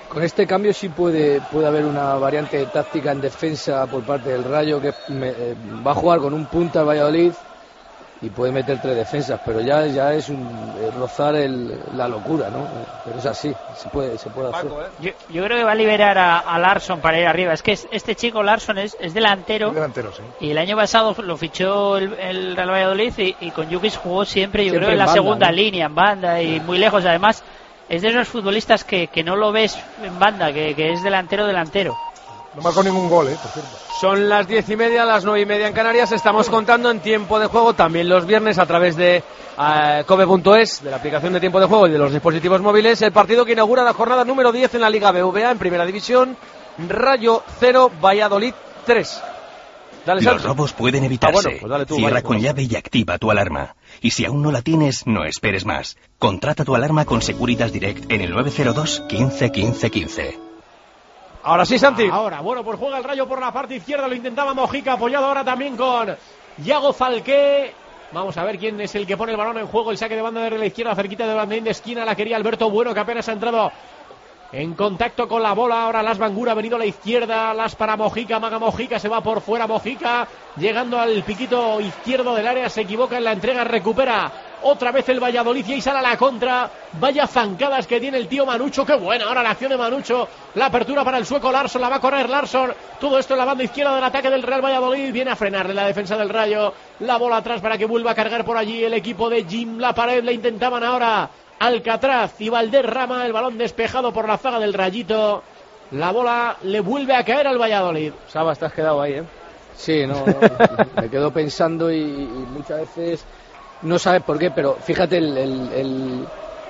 Con este cambio sí puede, puede haber una variante táctica en defensa por parte del Rayo, que me, eh, va a jugar con un punta al Valladolid y puede meter tres defensas, pero ya, ya es un eh, rozar el, la locura, ¿no? Pero es así, se puede, se puede hacer. Yo, yo creo que va a liberar a, a Larsson para ir arriba. Es que es, este chico Larsson es, es delantero, delantero sí. Y el año pasado lo fichó el, el Real Valladolid y, y con Jukic jugó siempre, yo Siempre creo, en la en banda, segunda ¿no? línea, en banda y muy lejos. Además, es de esos futbolistas que, que no lo ves en banda, que, que es delantero delantero. No marcó ningún gol, ¿eh? Por cierto. Son las diez y media, las nueve y media en Canarias. Estamos contando en tiempo de juego también los viernes a través de uh, cobe punto es, de la aplicación de tiempo de juego y de los dispositivos móviles. El partido que inaugura la jornada número diez en la Liga B V A en Primera División. Rayo cero, Valladolid tres. Dale, Los robos pueden evitarse. Ah, bueno, pues dale tú, Cierra vale, con pues. llave y activa tu alarma. Y si aún no la tienes, no esperes más. Contrata tu alarma con Securitas Direct en el nueve cero dos, quince, quince, quince. Ahora sí, Santi. Ahora, bueno, pues juega el Rayo por la parte izquierda, lo intentaba Mojica, apoyado ahora también con Yago Falqué. Vamos a ver quién es el que pone el balón en juego, el saque de banda de la izquierda, cerquita del banderín de esquina, la quería Alberto Bueno, que apenas ha entrado en contacto con la bola. Ahora Las Bangura ha venido a la izquierda, Las para Mojica, Maga Mojica, se va por fuera Mojica, llegando al piquito izquierdo del área, se equivoca en la entrega, recupera otra vez el Valladolid y ahí sale a la contra. Vaya zancadas que tiene el tío Manucho, qué buena ahora la acción de Manucho, la apertura para el sueco Larsson, la va a correr Larsson, todo esto en la banda izquierda del ataque del Real Valladolid, viene a frenarle la defensa del Rayo, la bola atrás para que vuelva a cargar por allí el equipo de Jim La Pared, le intentaban ahora Alcatraz y Valderrama, el balón despejado por la zaga del Rayito, la bola le vuelve a caer al Valladolid. Sabas, te has quedado ahí, ¿eh? Sí, no, no me quedo pensando y, y muchas veces no sabes por qué, pero fíjate, el, el, el,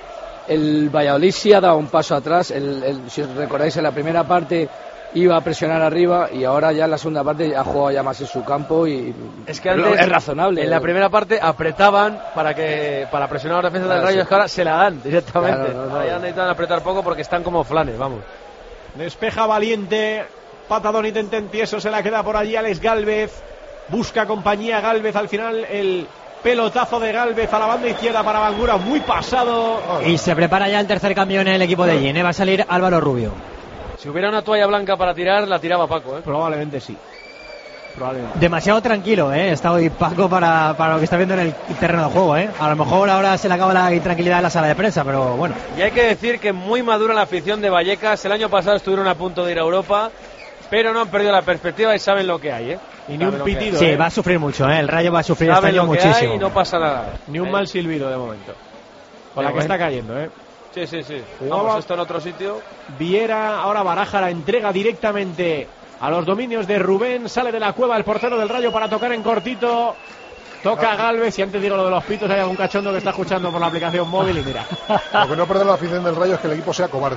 el Valladolid sí ha dado un paso atrás, el, el, si os recordáis en la primera parte iba a presionar arriba y ahora ya en la segunda parte ha jugado ya más en su campo y es que antes es razonable. En la primera parte apretaban para que para presionar a la defensa Claro, del Rayo, sí. es que ahora se la dan directamente. Claro, no, no, Ahora ya necesitan apretar poco porque están como flanes, vamos. Despeja Valiente, patadón y tententieso, se la queda por allí Alex Gálvez, busca compañía Gálvez, al final el pelotazo de Gálvez a la banda izquierda para Bangura, muy pasado. Y se prepara ya el tercer cambio en el equipo de Gine, va a salir Álvaro Rubio. Si hubiera una toalla blanca para tirar, la tiraba Paco, ¿eh? Probablemente sí. Probablemente. Demasiado tranquilo, ¿eh? Está hoy Paco para, para lo que está viendo en el terreno de juego, ¿eh? A lo mejor ahora se le acaba la intranquilidad en la sala de prensa, pero bueno. Y hay que decir que muy madura la afición de Vallecas. El año pasado estuvieron a punto de ir a Europa, pero no han perdido la perspectiva y saben lo que hay, ¿eh? Y ni un pitido. Sí, ¿eh? va a sufrir mucho, ¿eh? El Rayo va a sufrir Saben este año lo que muchísimo. hay y no pasa nada. Ni un ¿Eh? mal silbido de momento. Con De la que está momento. cayendo, ¿eh? Sí, sí, sí. Jugaba- Vamos esto en otro sitio. Viera, ahora Baraja la entrega directamente a los dominios de Rubén, sale de la cueva el portero del Rayo para tocar en cortito, toca a Gálvez y antes digo lo de los pitos, hay algún cachondo que está escuchando por la aplicación móvil y mira. Lo que no perder la afición del Rayo es que el equipo sea cobarde.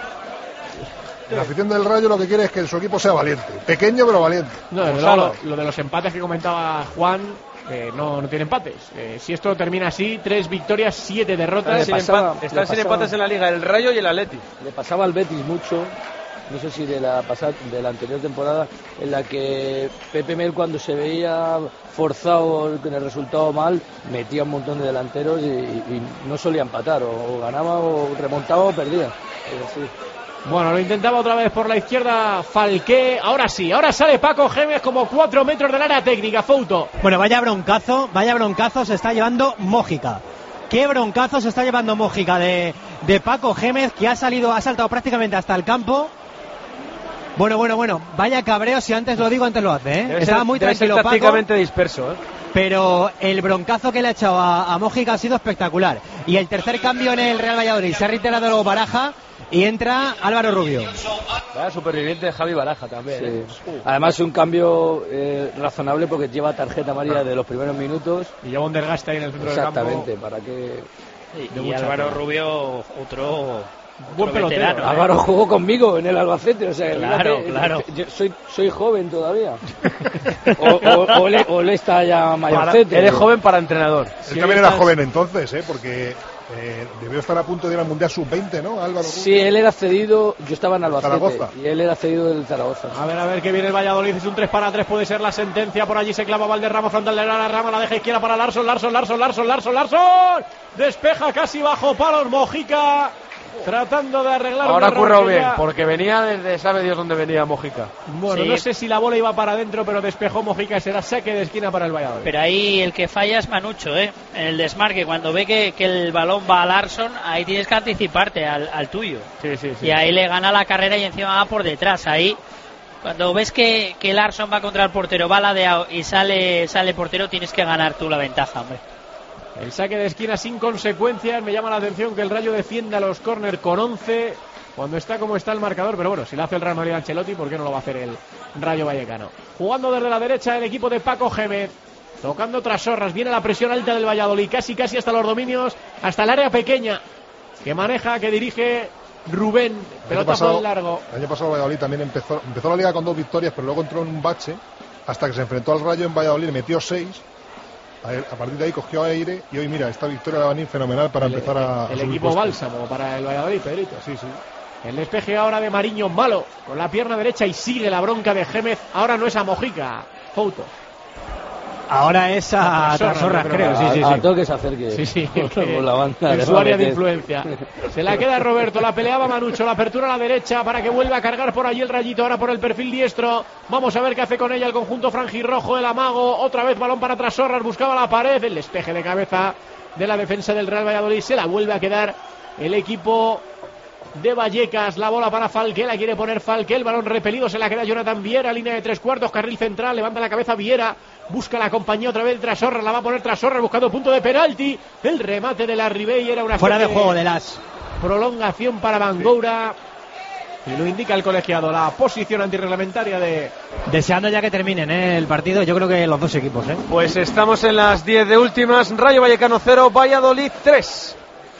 La afición del Rayo lo que quiere es que su equipo sea valiente. Pequeño pero valiente. No, desde Gonzalo. luego, lo, lo de los empates que comentaba Juan, eh, no, no tiene empates. Eh, si esto termina así, tres victorias, siete derrotas. Están, sin, pasaba- empa- le están sin pasaba- empates en la Liga, el Rayo y el Atleti. Le pasaba al Betis mucho, no sé si de la pasada, de la anterior temporada, en la que Pepe Mel, cuando se veía forzado con el resultado mal, metía un montón de delanteros y, y no solía empatar, o, o ganaba o remontaba o perdía. Pero sí. Bueno, lo intentaba otra vez por la izquierda Falqué. Ahora sí, ahora sale Paco Gémez como cuatro metros del área técnica. Fouto. Bueno, vaya broncazo, vaya broncazo se está llevando Mójica. Qué broncazo se está llevando Mójica de, de Paco Gémez, que ha salido, ha saltado prácticamente hasta el campo. Bueno, bueno, bueno, vaya cabreo, si antes lo digo, antes lo hace, ¿eh? Debe Estaba ser- muy debe ser tranquilo Paco, tácticamente disperso, ¿eh? pero el broncazo que le ha echado a, a Mójica ha sido espectacular. Y el tercer cambio en el Real Valladolid, se ha reiterado luego Baraja y entra Álvaro Rubio. Vaya superviviente de Javi Baraja también. Sí. ¿eh? Además, un cambio eh, razonable porque lleva tarjeta amarilla de los primeros minutos. Y lleva un desgaste ahí en el centro del campo. Exactamente, para que. Y, De y mucha Álvaro pena. Rubio, otro, Buen otro pelotero, veterano, ¿eh? Álvaro jugó conmigo en el Albacete, o sea, Claro, fíjate, claro. yo soy, soy joven todavía. O, o, o, le, o le está ya mayorcete. Eres joven para entrenador. Él también era joven entonces, ¿eh? Porque eh, debió estar a punto de ir al Mundial sub veinte, ¿no? Álvaro Rubio. Sí, él era cedido, yo estaba en Albacete Zaragoza. y él era cedido del Zaragoza. A ver, a ver, que viene el Valladolid, es un tres para tres, puede ser la sentencia, por allí se clava Valderrama, frontal de la Rama, la deja izquierda para Larsson, Larsson, Larsson, Larsson, Larsson, Larsson, despeja casi bajo palos Mojica, tratando de arreglar. Ahora ha currado bien, ya... porque venía desde sabe Dios dónde venía Mojica. Bueno, Sí. no sé si la bola iba para adentro, pero despejó Mojica y será saque de esquina para el Valladolid. Pero ahí el que falla es Manucho, ¿eh? En el desmarque, cuando ve que, que el balón va a Larsson, ahí tienes que anticiparte al, al tuyo. Sí, sí, sí. Y ahí le gana la carrera y encima va por detrás. Ahí, cuando ves que, que Larsson va contra el portero, va ladeado y sale, sale portero, tienes que ganar tú la ventaja, hombre. El saque de esquina sin consecuencias. Me llama la atención que el Rayo defienda los córner con once cuando está como está el marcador, pero bueno, si lo hace el Real Madrid Ancelotti, ¿por qué no lo va a hacer el Rayo Vallecano? Jugando desde la derecha el equipo de Paco Gémez, tocando Trasorras, viene la presión alta del Valladolid, casi casi hasta los dominios, hasta el área pequeña que maneja, que dirige Rubén, pelotazo largo. El año pasado el Valladolid también empezó, empezó la liga con dos victorias, pero luego entró en un bache hasta que se enfrentó al Rayo en Valladolid, metió seis. A partir de ahí cogió aire y hoy mira, esta victoria va a venir fenomenal para el, empezar a... El a equipo puestos. bálsamo para el Valladolid, Pedrito, sí, sí. El despeje ahora de Mariño, malo, con la pierna derecha y sigue la bronca de Gémez. Ahora no es a Mojica, Fouto. Ahora es a, a Trasorras, creo. Sí, sí, sí. A, a todo que se acerque. Sí, sí, por la banda, en su área de influencia. Se la queda Roberto, la peleaba Manucho, la apertura a la derecha para que vuelva a cargar por allí el Rayito, ahora por el perfil diestro. Vamos a ver qué hace con ella el conjunto franjirrojo, el amago. Otra vez balón para Trasorras, buscaba la pared, el despeje de cabeza de la defensa del Real Valladolid. Se la vuelve a quedar el equipo de Vallecas, la bola para Falque, la quiere poner Falque, el balón repelido, se la queda Jonathan Viera, línea de tres cuartos, carril central, levanta la cabeza Viera, busca la compañía otra vez Trasorras, la va a poner Trasorras buscando punto de penalti, el remate de la Ribey era una fuera de juego de las prolongación para Bangoura. Y lo indica el colegiado, la posición antirreglamentaria de... Deseando ya que terminen ¿eh? el partido, yo creo que los dos equipos. ¿eh? Pues estamos en las diez de últimas, Rayo Vallecano cero, Valladolid tres.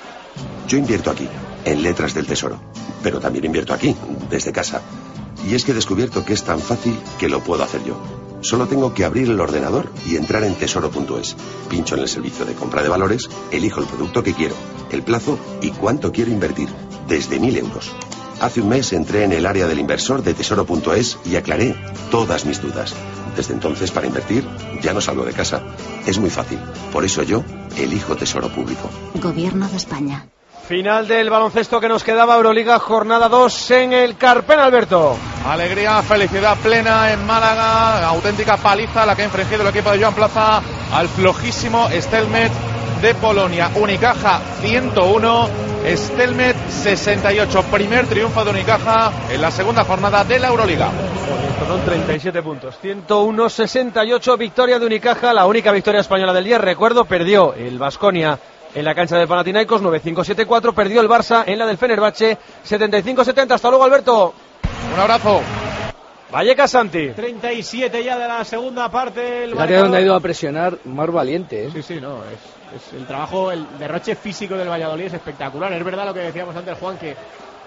Yo invierto aquí, en Letras del Tesoro, pero también invierto aquí, desde casa. Y es que he descubierto que es tan fácil que lo puedo hacer yo. Solo tengo que abrir el ordenador y entrar en tesoro punto es. Pincho en el servicio de compra de valores, elijo el producto que quiero, el plazo y cuánto quiero invertir, desde mil euros. Hace un mes entré en el área del inversor de tesoro punto es y aclaré todas mis dudas. Desde entonces, para invertir, ya no salgo de casa. Es muy fácil. Por eso yo elijo Tesoro Público. Gobierno de España. Final del baloncesto que nos quedaba, Euroliga jornada dos en el Carpen, Alberto. Alegría, felicidad plena en Málaga, auténtica paliza la que ha infringido el equipo de Joan Plaza al flojísimo Stelmet de Polonia. Unicaja ciento uno, Stelmet sesenta y ocho, primer triunfo de Unicaja en la segunda jornada de la Euroliga. Estos son treinta y siete puntos, ciento uno sesenta y ocho, victoria de Unicaja, la única victoria española del día. Recuerdo, perdió el Baskonia en la cancha del Panathinaikos, nueve cinco siete cuatro, perdió el Barça en la del Fenerbahce, setenta y cinco setenta. Hasta luego, Alberto. Un abrazo. Vallecas, Santi. treinta y siete ya de la segunda parte. El Fíjate dónde ha ido a presionar más valiente. ¿eh? Sí, sí, no, es, es el trabajo, el derroche físico del Valladolid es espectacular. Es verdad lo que decíamos antes, Juan, que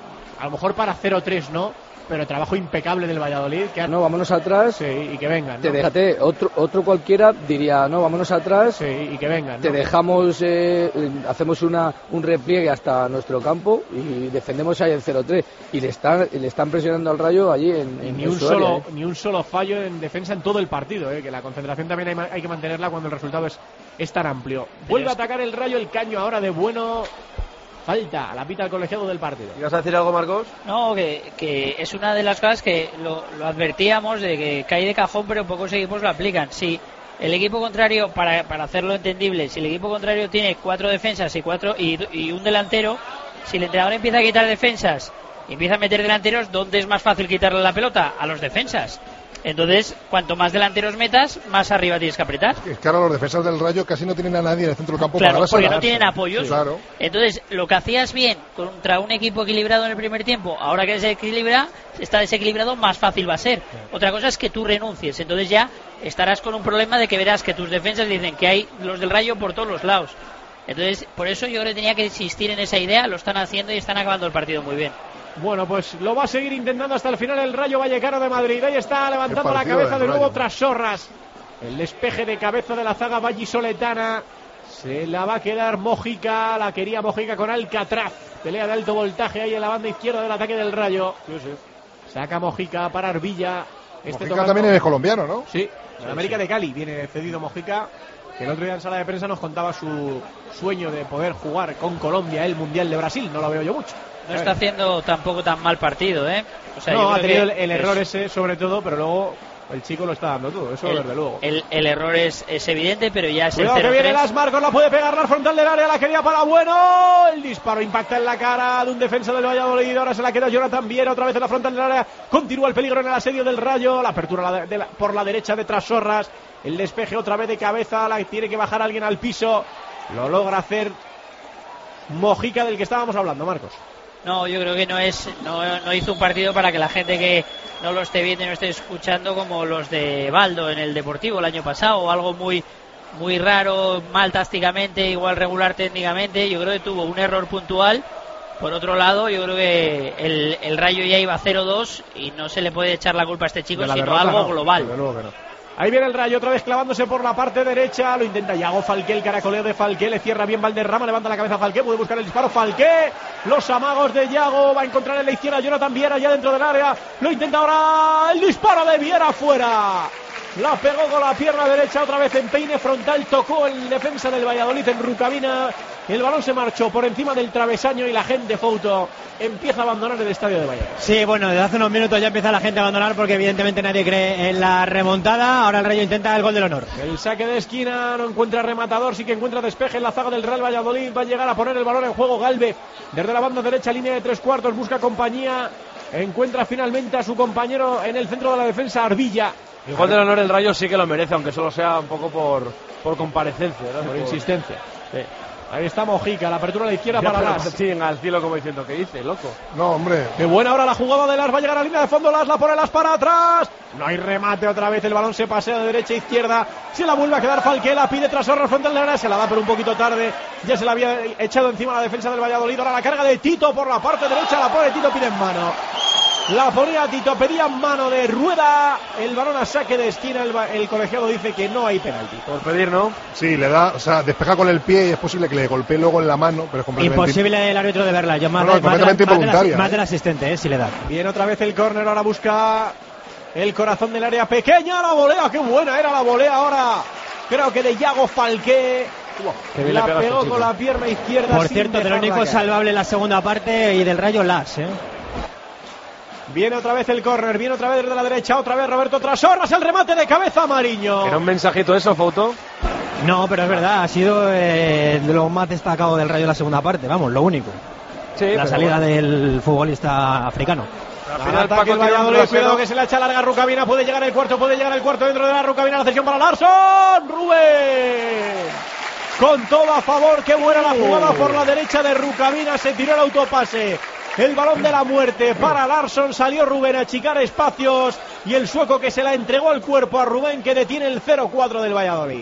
a lo mejor para cero tres no, pero trabajo impecable del Valladolid. Que ha... No, vámonos atrás. Sí, y que vengan. ¿no? Te déjate, otro, otro cualquiera diría, no, vámonos atrás. Sí, y que vengan. ¿no? Te dejamos, eh, hacemos una, un repliegue hasta nuestro campo y defendemos ahí el cero tres. Y le están, le están presionando al Rayo allí en, en ni en un su solo área, ¿eh? ni un solo fallo en defensa en todo el partido, ¿eh? Que la concentración también hay, hay que mantenerla cuando el resultado es, es tan amplio. Vuelve a atacar el Rayo, el caño ahora de Bueno. Falta, la pita al colegiado del partido. ¿Ibas a decir algo, Marcos? No, que, que es una de las cosas que lo, lo advertíamos de que cae de cajón, pero pocos equipos lo aplican. Si el equipo contrario, para, para hacerlo entendible, si el equipo contrario tiene cuatro defensas y cuatro y, y un delantero, si el entrenador empieza a quitar defensas y empieza a meter delanteros, ¿dónde es más fácil quitarle la pelota? A los defensas. Entonces, cuanto más delanteros metas, más arriba tienes que apretar. Es que ahora los defensas del Rayo casi no tienen a nadie en el centro del campo claro, para porque darse. no tienen apoyos. Sí, claro. Entonces, lo que hacías bien contra un equipo equilibrado en el primer tiempo, ahora que desequilibra, está desequilibrado, más fácil va a ser. Otra cosa es que tú renuncies. Entonces ya estarás con un problema de que verás que tus defensas dicen que hay los del Rayo por todos los lados. Entonces, por eso yo creo que tenía que insistir en esa idea. Lo están haciendo y están acabando el partido muy bien. Bueno, pues lo va a seguir intentando hasta el final el Rayo Vallecano de Madrid. Ahí está levantando la cabeza de nuevo Trasorras. El despeje de cabeza de la zaga vallisoletana. Se la va a quedar Mojica. La quería Mojica con Alcatraz. Pelea de alto voltaje ahí en la banda izquierda del ataque del Rayo. Sí, sí. Saca Mojica para Arbilla. Este Mojica también es colombiano, ¿no? Sí, en América sí. de Cali viene cedido Mojica. que el otro día en sala de prensa nos contaba su sueño de poder jugar con Colombia el Mundial de Brasil. No lo veo yo mucho. No está haciendo tampoco tan mal partido, ¿eh? O sea, no, ha tenido el, el es... error ese sobre todo, pero luego el chico lo está dando todo, eso el, desde luego. El, el error es, es evidente, pero ya es Cuidado el cero tres. que viene Las Marcos, la puede pegar la frontal del área, la quería para Bueno. El disparo impacta en la cara de un defensa del Valladolid. Ahora se la queda Jonathan Viera, otra vez en la frontal del área. Continúa el peligro en el asedio del Rayo. La apertura la de, de la, por la derecha de Trasorras. El despeje otra vez de cabeza, la tiene que bajar alguien al piso. Lo logra hacer Mojica, del que estábamos hablando, Marcos. No, yo creo que no es no, no hizo un partido para que la gente que no lo esté viendo y no esté escuchando como los de Baldo en el Deportivo el año pasado, o algo muy muy raro, mal tácticamente, igual regular técnicamente. Yo creo que tuvo un error puntual. Por otro lado, yo creo que el, el Rayo ya iba cero dos y no se le puede echar la culpa a este chico, sino derrota, algo no, global. Desde luego que no. Ahí viene el Rayo otra vez clavándose por la parte derecha. Lo intenta Yago Falqué, el caracoleo de Falqué. Le cierra bien Valderrama, levanta la cabeza Falqué. Puede buscar el disparo Falqué. Los amagos de Yago. Va a encontrar en la izquierda Jonathan Viera ya dentro del área. Lo intenta ahora. El disparo de Viera fuera. La pegó con la pierna derecha otra vez en peine frontal. Tocó el defensa del Valladolid en Rucabina. El balón se marchó por encima del travesaño y la gente Fouto empieza a abandonar el estadio de Valladolid. Sí, bueno, desde hace unos minutos ya empieza la gente a abandonar porque evidentemente nadie cree en la remontada. Ahora el Rayo intenta el gol del honor. El saque de esquina, no encuentra rematador, sí que encuentra despeje en la zaga del Real Valladolid. Va a llegar a poner el balón en juego Galve. Desde la banda derecha, línea de tres cuartos, busca compañía. Encuentra finalmente a su compañero en el centro de la defensa, Arbilla. El gol del honor el Rayo sí que lo merece, aunque solo sea un poco por, por comparecencia, ¿no? Por por insistencia. Sí. Ahí está Mojica, la apertura a la izquierda ya, para pero, Las. siguen al cielo como diciendo, ¿qué dice, loco? No, hombre. Qué buena ahora la jugada de Las, va a llegar a la línea de fondo, Las la pone Las para atrás. No hay remate otra vez, el balón se pasea de derecha a izquierda. Se la vuelve a quedar Falqué, la pide tras Horra frontal de área, se la da pero un poquito tarde. Ya se la había echado encima la defensa del Valladolid. Ahora la carga de Tito por la parte derecha, la pone Tito, pide en mano. La ponía Tito, pedía en mano de Rueda. El balón a saque de esquina. El, el colegiado dice que no hay penalti. Por pedir, ¿no? Sí, le da, o sea, despeja con el pie y es posible que le golpee luego en la mano, pero es completamente imposible el árbitro de verla. Yo más, no, no, de, completamente más, de, involuntaria, más, de, ¿eh? más del asistente, eh, si le da. Viene otra vez el córner, ahora busca el corazón del área pequeña. La volea, qué buena era la volea ahora. Creo que de Yago Falqué. Wow, la pegó con la pierna izquierda. Por cierto, de lo único salvable en la segunda parte y del Rayo Las, eh. Viene otra vez el córner, viene otra vez desde la derecha, otra vez Roberto Trasorras, el remate de cabeza Mariño. ¿Era un mensajito eso, Fouto? No, pero es verdad, ha sido eh, de lo más destacado del Rayo en la segunda parte, vamos, lo único. Sí, la salida bueno. del futbolista africano. Al final Paco el Valladolid, cuidado que se la echa larga Rucabina, puede llegar el cuarto, puede llegar el cuarto dentro de la Rucabina, la cesión para Larsson, Rubén. Con todo a favor, qué buena la jugada por la derecha de Rucabina, se tiró el autopase. El balón de la muerte para Larsson, salió Rubén a achicar espacios y el sueco que se la entregó al cuerpo a Rubén, que detiene el cero cuatro del Valladolid.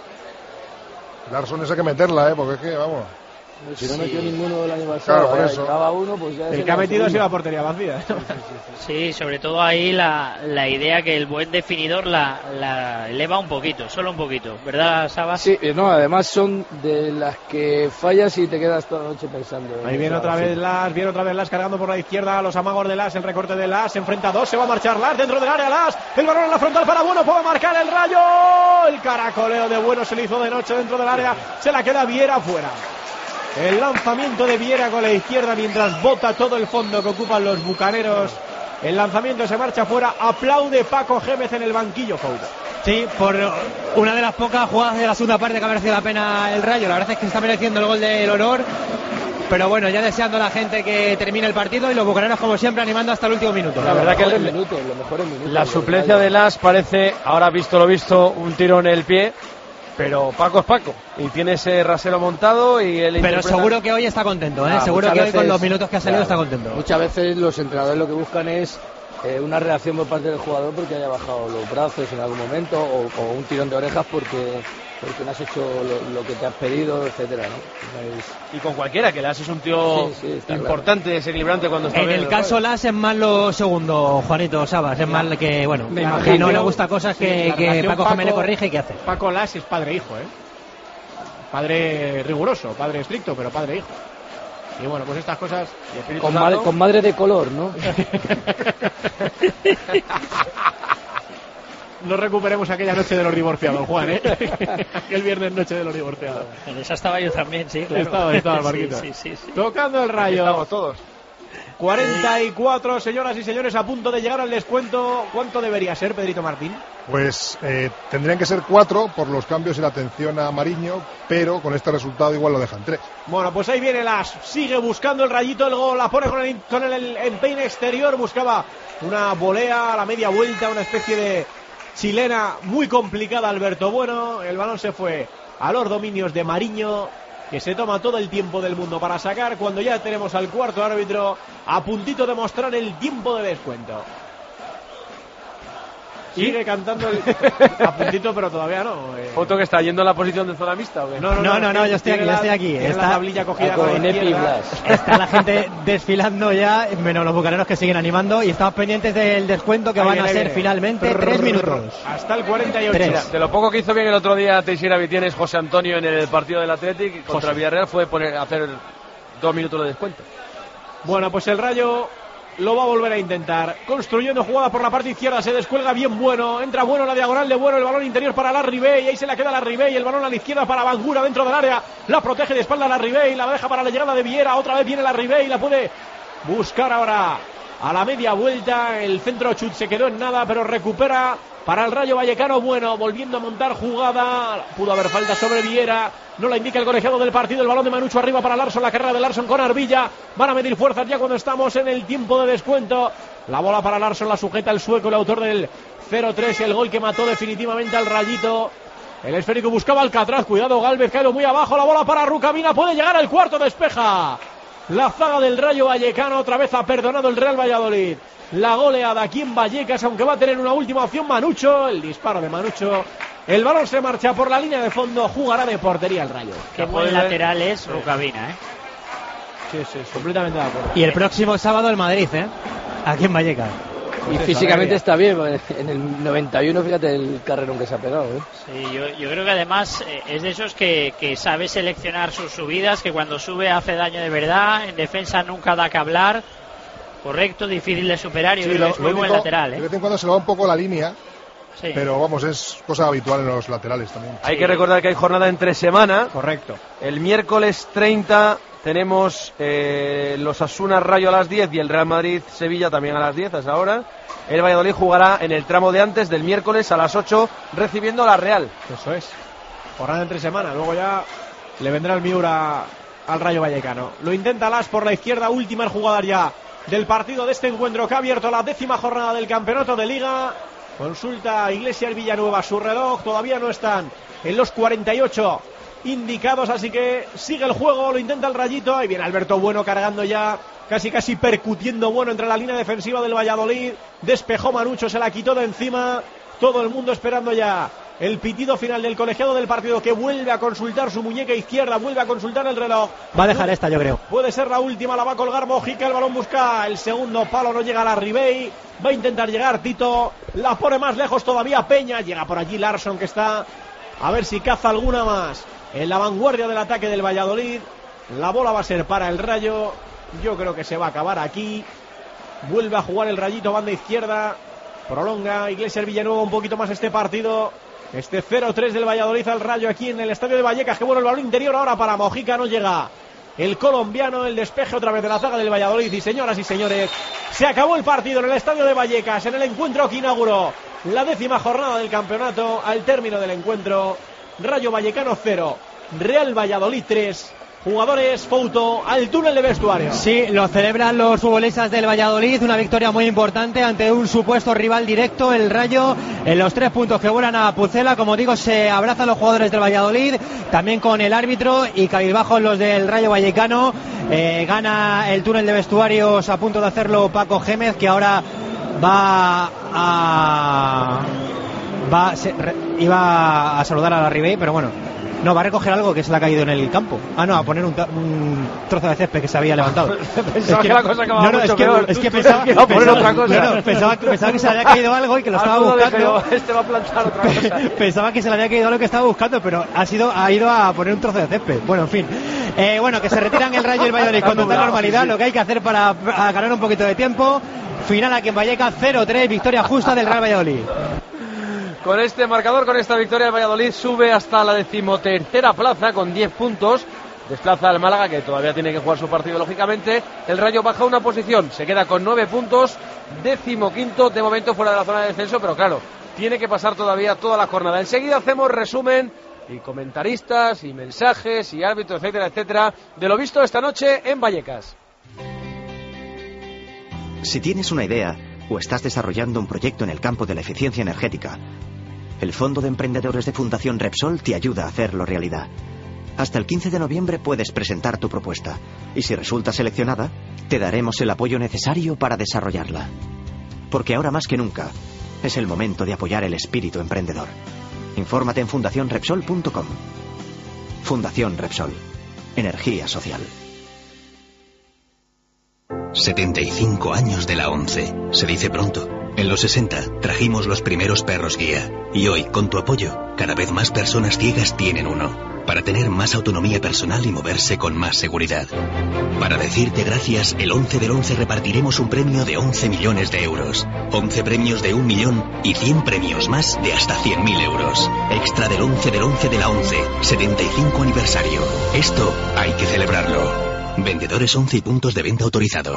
Larsson esa hay que meterla, ¿eh? Porque es que, vamos... Si no metió ninguno el año pasado, claro, por eso. Cada uno, pues ya el que ha metido ha sido la portería vacía. Sí, sí, sí. Sí, sobre todo ahí la, la idea que el buen definidor la, la eleva un poquito, solo un poquito, ¿verdad, Sabas? Sí, no, además son de las que fallas y te quedas toda la noche pensando. Ahí viene otra vez Las, viene otra vez Las cargando por la izquierda, los amagos de Las, el recorte de Las, se enfrenta a dos, se va a marchar Las dentro del área, Las, el balón en la frontal para Bueno, puede marcar el Rayo, el caracoleo de Bueno se le hizo de noche dentro del área, se la queda Viera fuera. El lanzamiento de Viera con la izquierda mientras bota todo el fondo que ocupan los bucaneros. El lanzamiento se marcha fuera. Aplaude Paco Gémez en el banquillo, Fouto. Sí, por una de las pocas jugadas de la segunda parte que ha merecido la pena el Rayo. La verdad es que está mereciendo el gol del honor. Pero bueno, ya deseando a la gente que termine el partido y los bucaneros, como siempre, animando hasta el último minuto. La verdad que el, minutos, los mejores minutos, la suplencia de Las parece, ahora visto lo visto, un tiro en el pie. Pero Paco es Paco y tiene ese rasero montado y él pero interpreta... seguro que hoy está contento, ¿eh? Ah, seguro que veces, hoy con los minutos que ha salido claro, está contento. Muchas veces los entrenadores lo que buscan es eh, una reacción por parte del jugador porque haya bajado los brazos en algún momento o, o un tirón de orejas porque porque no has hecho lo, lo que te has pedido, etcétera, ¿no? Es... Y con cualquiera, que Las es un tío sí, sí, importante, claro. Desequilibrante cuando está en bien. En el caso Las es más lo segundo, Juanito Sabas, es más que, bueno, me imagino, no le gusta cosas que, sí, que Paco Gémez le corrige y que hace. Paco Las es padre-hijo, ¿eh? Padre riguroso, padre estricto, pero padre-hijo. Y bueno, pues estas cosas... Con, madre, con madre de color, ¿no? no recuperemos aquella noche de los divorciados, Juan, ¿eh? Aquel viernes noche de los divorciados. En esa estaba yo también, sí, claro. Estaba, estaba, Marquito. Sí, sí, sí, sí. Tocando el rayo. Estamos todos. cuarenta y cuatro, señoras y señores, a punto de llegar al descuento. ¿Cuánto debería ser, Pedrito Martín? Pues eh, tendrían que ser cuatro por los cambios y la atención a Mariño, pero con este resultado igual lo dejan tres. Bueno, pues ahí viene Las, sigue buscando el rayito, el gol, la pone con el, con el empeine exterior, buscaba una volea a la media vuelta, una especie de chilena muy complicada, Alberto Bueno, el balón se fue a los dominios de Mariño, que se toma todo el tiempo del mundo para sacar, cuando ya tenemos al cuarto árbitro a puntito de mostrar el tiempo de descuento. Sigue cantando el... a puntito, pero todavía no. Eh... ¿Foto que está yendo en la posición de zona mixta o qué? No, no, no, no, no yo estoy aquí, yo estoy aquí. Está está la tablilla cogida con la izquierda. Está la gente desfilando ya, menos los bucaneros que siguen animando, y estamos pendientes del descuento que ahí van viene, a ser viene. finalmente tres minutos. Hasta el cuarenta y ocho. Tres. De lo poco que hizo bien el otro día Teixeira Vitienes, José Antonio, en el partido del Athletic contra José. Villarreal fue poner, hacer dos minutos de descuento. Bueno, pues el Rayo lo va a volver a intentar, construyendo jugada por la parte izquierda, se descuelga bien Bueno, entra Bueno en la diagonal de Bueno, el balón interior para Larribey, y ahí se la queda Larribey, el balón a la izquierda para Bangura dentro del área, la protege de espalda Larribey, la deja para la llegada de Viera, otra vez viene Larribey, la puede buscar ahora a la media vuelta, el centro chut se quedó en nada, pero recupera para el Rayo Vallecano Bueno, volviendo a montar jugada, pudo haber falta sobre Viera, no la indica el colegiado del partido, el balón de Manucho arriba para Larsson, la carrera de Larsson con Arbilla, van a medir fuerzas ya cuando estamos en el tiempo de descuento, la bola para Larsson, la sujeta el sueco, el autor del cero tres, el gol que mató definitivamente al Rayito, el esférico buscaba Alcatraz, cuidado Gálvez, caído muy abajo, la bola para Rucamina, puede llegar al cuarto, despeja la zaga del Rayo Vallecano, otra vez ha perdonado el Real Valladolid la goleada aquí en Vallecas, aunque va a tener una última opción Manucho, el disparo de Manucho, el balón se marcha por la línea de fondo, jugará de portería el Rayo. Qué buen lateral es Rucabina, ¿eh? Sí, sí, completamente de acuerdo. Y el próximo sábado el Madrid, ¿eh? Aquí en Vallecas. Y físicamente está bien, en el noventa y uno fíjate el carrerón que se ha pegado, ¿eh? Sí, yo, yo creo que además eh, es de esos que, que sabe seleccionar sus subidas, que cuando sube hace daño de verdad, en defensa nunca da que hablar. Correcto, difícil de superar, y sí, creo lo, que es muy lo buen único, lateral, ¿eh? De vez en cuando se le va un poco la línea, sí. Pero vamos, es cosa habitual en los laterales también. Hay sí. que recordar que hay jornada entre semana. Correcto. El miércoles treinta tenemos eh, los Asuna Rayo a las diez y el Real Madrid Sevilla también a las diez a esa hora. El Valladolid jugará en el tramo de antes del miércoles a las ocho recibiendo a la Real. Eso es. Jornada entre semana, luego ya le vendrá el Miura al Rayo Vallecano. Lo intenta Las por la izquierda, última jugada ya del partido de este encuentro que ha abierto la décima jornada del campeonato de Liga. Consulta Iglesias Villanueva su reloj, todavía no están en los cuarenta y ocho indicados, así que sigue el juego, lo intenta el Rayito, ahí viene Alberto Bueno cargando ya, casi casi percutiendo Bueno entre la línea defensiva del Valladolid, despejó Manucho, se la quitó de encima, todo el mundo esperando ya el pitido final del colegiado del partido, que vuelve a consultar su muñeca izquierda, vuelve a consultar el reloj. Va a dejar esta, yo creo. Puede ser la última, la va a colgar Mojica, el balón busca el segundo palo, no llega a la Ribey, va a intentar llegar Tito, la pone más lejos todavía Peña, llega por allí Larsson que está a ver si caza alguna más en la vanguardia del ataque del Valladolid. La bola va a ser para el Rayo, yo creo que se va a acabar aquí. Vuelve a jugar el Rayito, banda izquierda, prolonga Iglesias Villanueva un poquito más este partido. Este cero tres del Valladolid al Rayo aquí en el estadio de Vallecas. Que bueno, el balón interior ahora para Mojica, no llega el colombiano, el despeje otra vez de la zaga del Valladolid. Y señoras y señores, se acabó el partido en el estadio de Vallecas, en el encuentro que inauguró la décima jornada del campeonato. Al término del encuentro, Rayo Vallecano cero, Real Valladolid tres. Jugadores, foto al túnel de vestuario. Sí, lo celebran los futbolistas del Valladolid, una victoria muy importante ante un supuesto rival directo, el Rayo, en los tres puntos que vuelan a Pucela. Como digo, se abrazan los jugadores del Valladolid, también con el árbitro, y cabizbajos los del Rayo Vallecano. Eh, gana el túnel de vestuarios, a punto de hacerlo Paco Gémez, que ahora va a... va se, re, iba a saludar a la Ribey, pero bueno, no, va a recoger algo que se le ha caído en el campo. Ah, no, a poner un, un trozo de césped que se había levantado. Pensaba es que, que la cosa acababa no, no, mucho es que, peor. Es que Tú pensaba, que iba a poner pensaba, otra cosa. No, no, pensaba, pensaba que se le había caído algo y que lo estaba Alguno buscando. Dije, este va a plantar otra cosa. Pensaba que se le había caído algo que estaba buscando, pero ha sido ha ido a poner un trozo de césped. Bueno, en fin. Eh, bueno, que se retiran el Rayo y el Valladolid con total normalidad. Sí, sí. Lo que hay que hacer para ganar un poquito de tiempo. Final aquí en Vallecas, cero tres, victoria justa del Real Valladolid. Con este marcador, con esta victoria, el Valladolid sube hasta la decimotercera plaza con diez puntos. Desplaza al Málaga, que todavía tiene que jugar su partido, lógicamente. El Rayo baja una posición, se queda con nueve puntos, decimoquinto, de momento fuera de la zona de descenso, pero claro, tiene que pasar todavía toda la jornada. Enseguida hacemos resumen y comentaristas y mensajes y árbitros, etcétera, etcétera, de lo visto esta noche en Vallecas. Si tienes una idea o estás desarrollando un proyecto en el campo de la eficiencia energética, el Fondo de Emprendedores de Fundación Repsol te ayuda a hacerlo realidad. Hasta el quince de noviembre puedes presentar tu propuesta y si resulta seleccionada, te daremos el apoyo necesario para desarrollarla. Porque ahora más que nunca, es el momento de apoyar el espíritu emprendedor. Infórmate en fundación repsol punto com. Fundación Repsol. Energía social. setenta y cinco años de la ONCE. Se dice pronto. En los sesenta trajimos los primeros perros guía. Y hoy, con tu apoyo, cada vez más personas ciegas tienen uno. Para tener más autonomía personal y moverse con más seguridad. Para decirte gracias, el once del once repartiremos un premio de once millones de euros. once premios de un millón y cien premios más de hasta cien mil euros. Extra del once del once de la ONCE. setenta y cinco aniversario. Esto hay que celebrarlo. Vendedores ONCE y puntos de venta autorizados.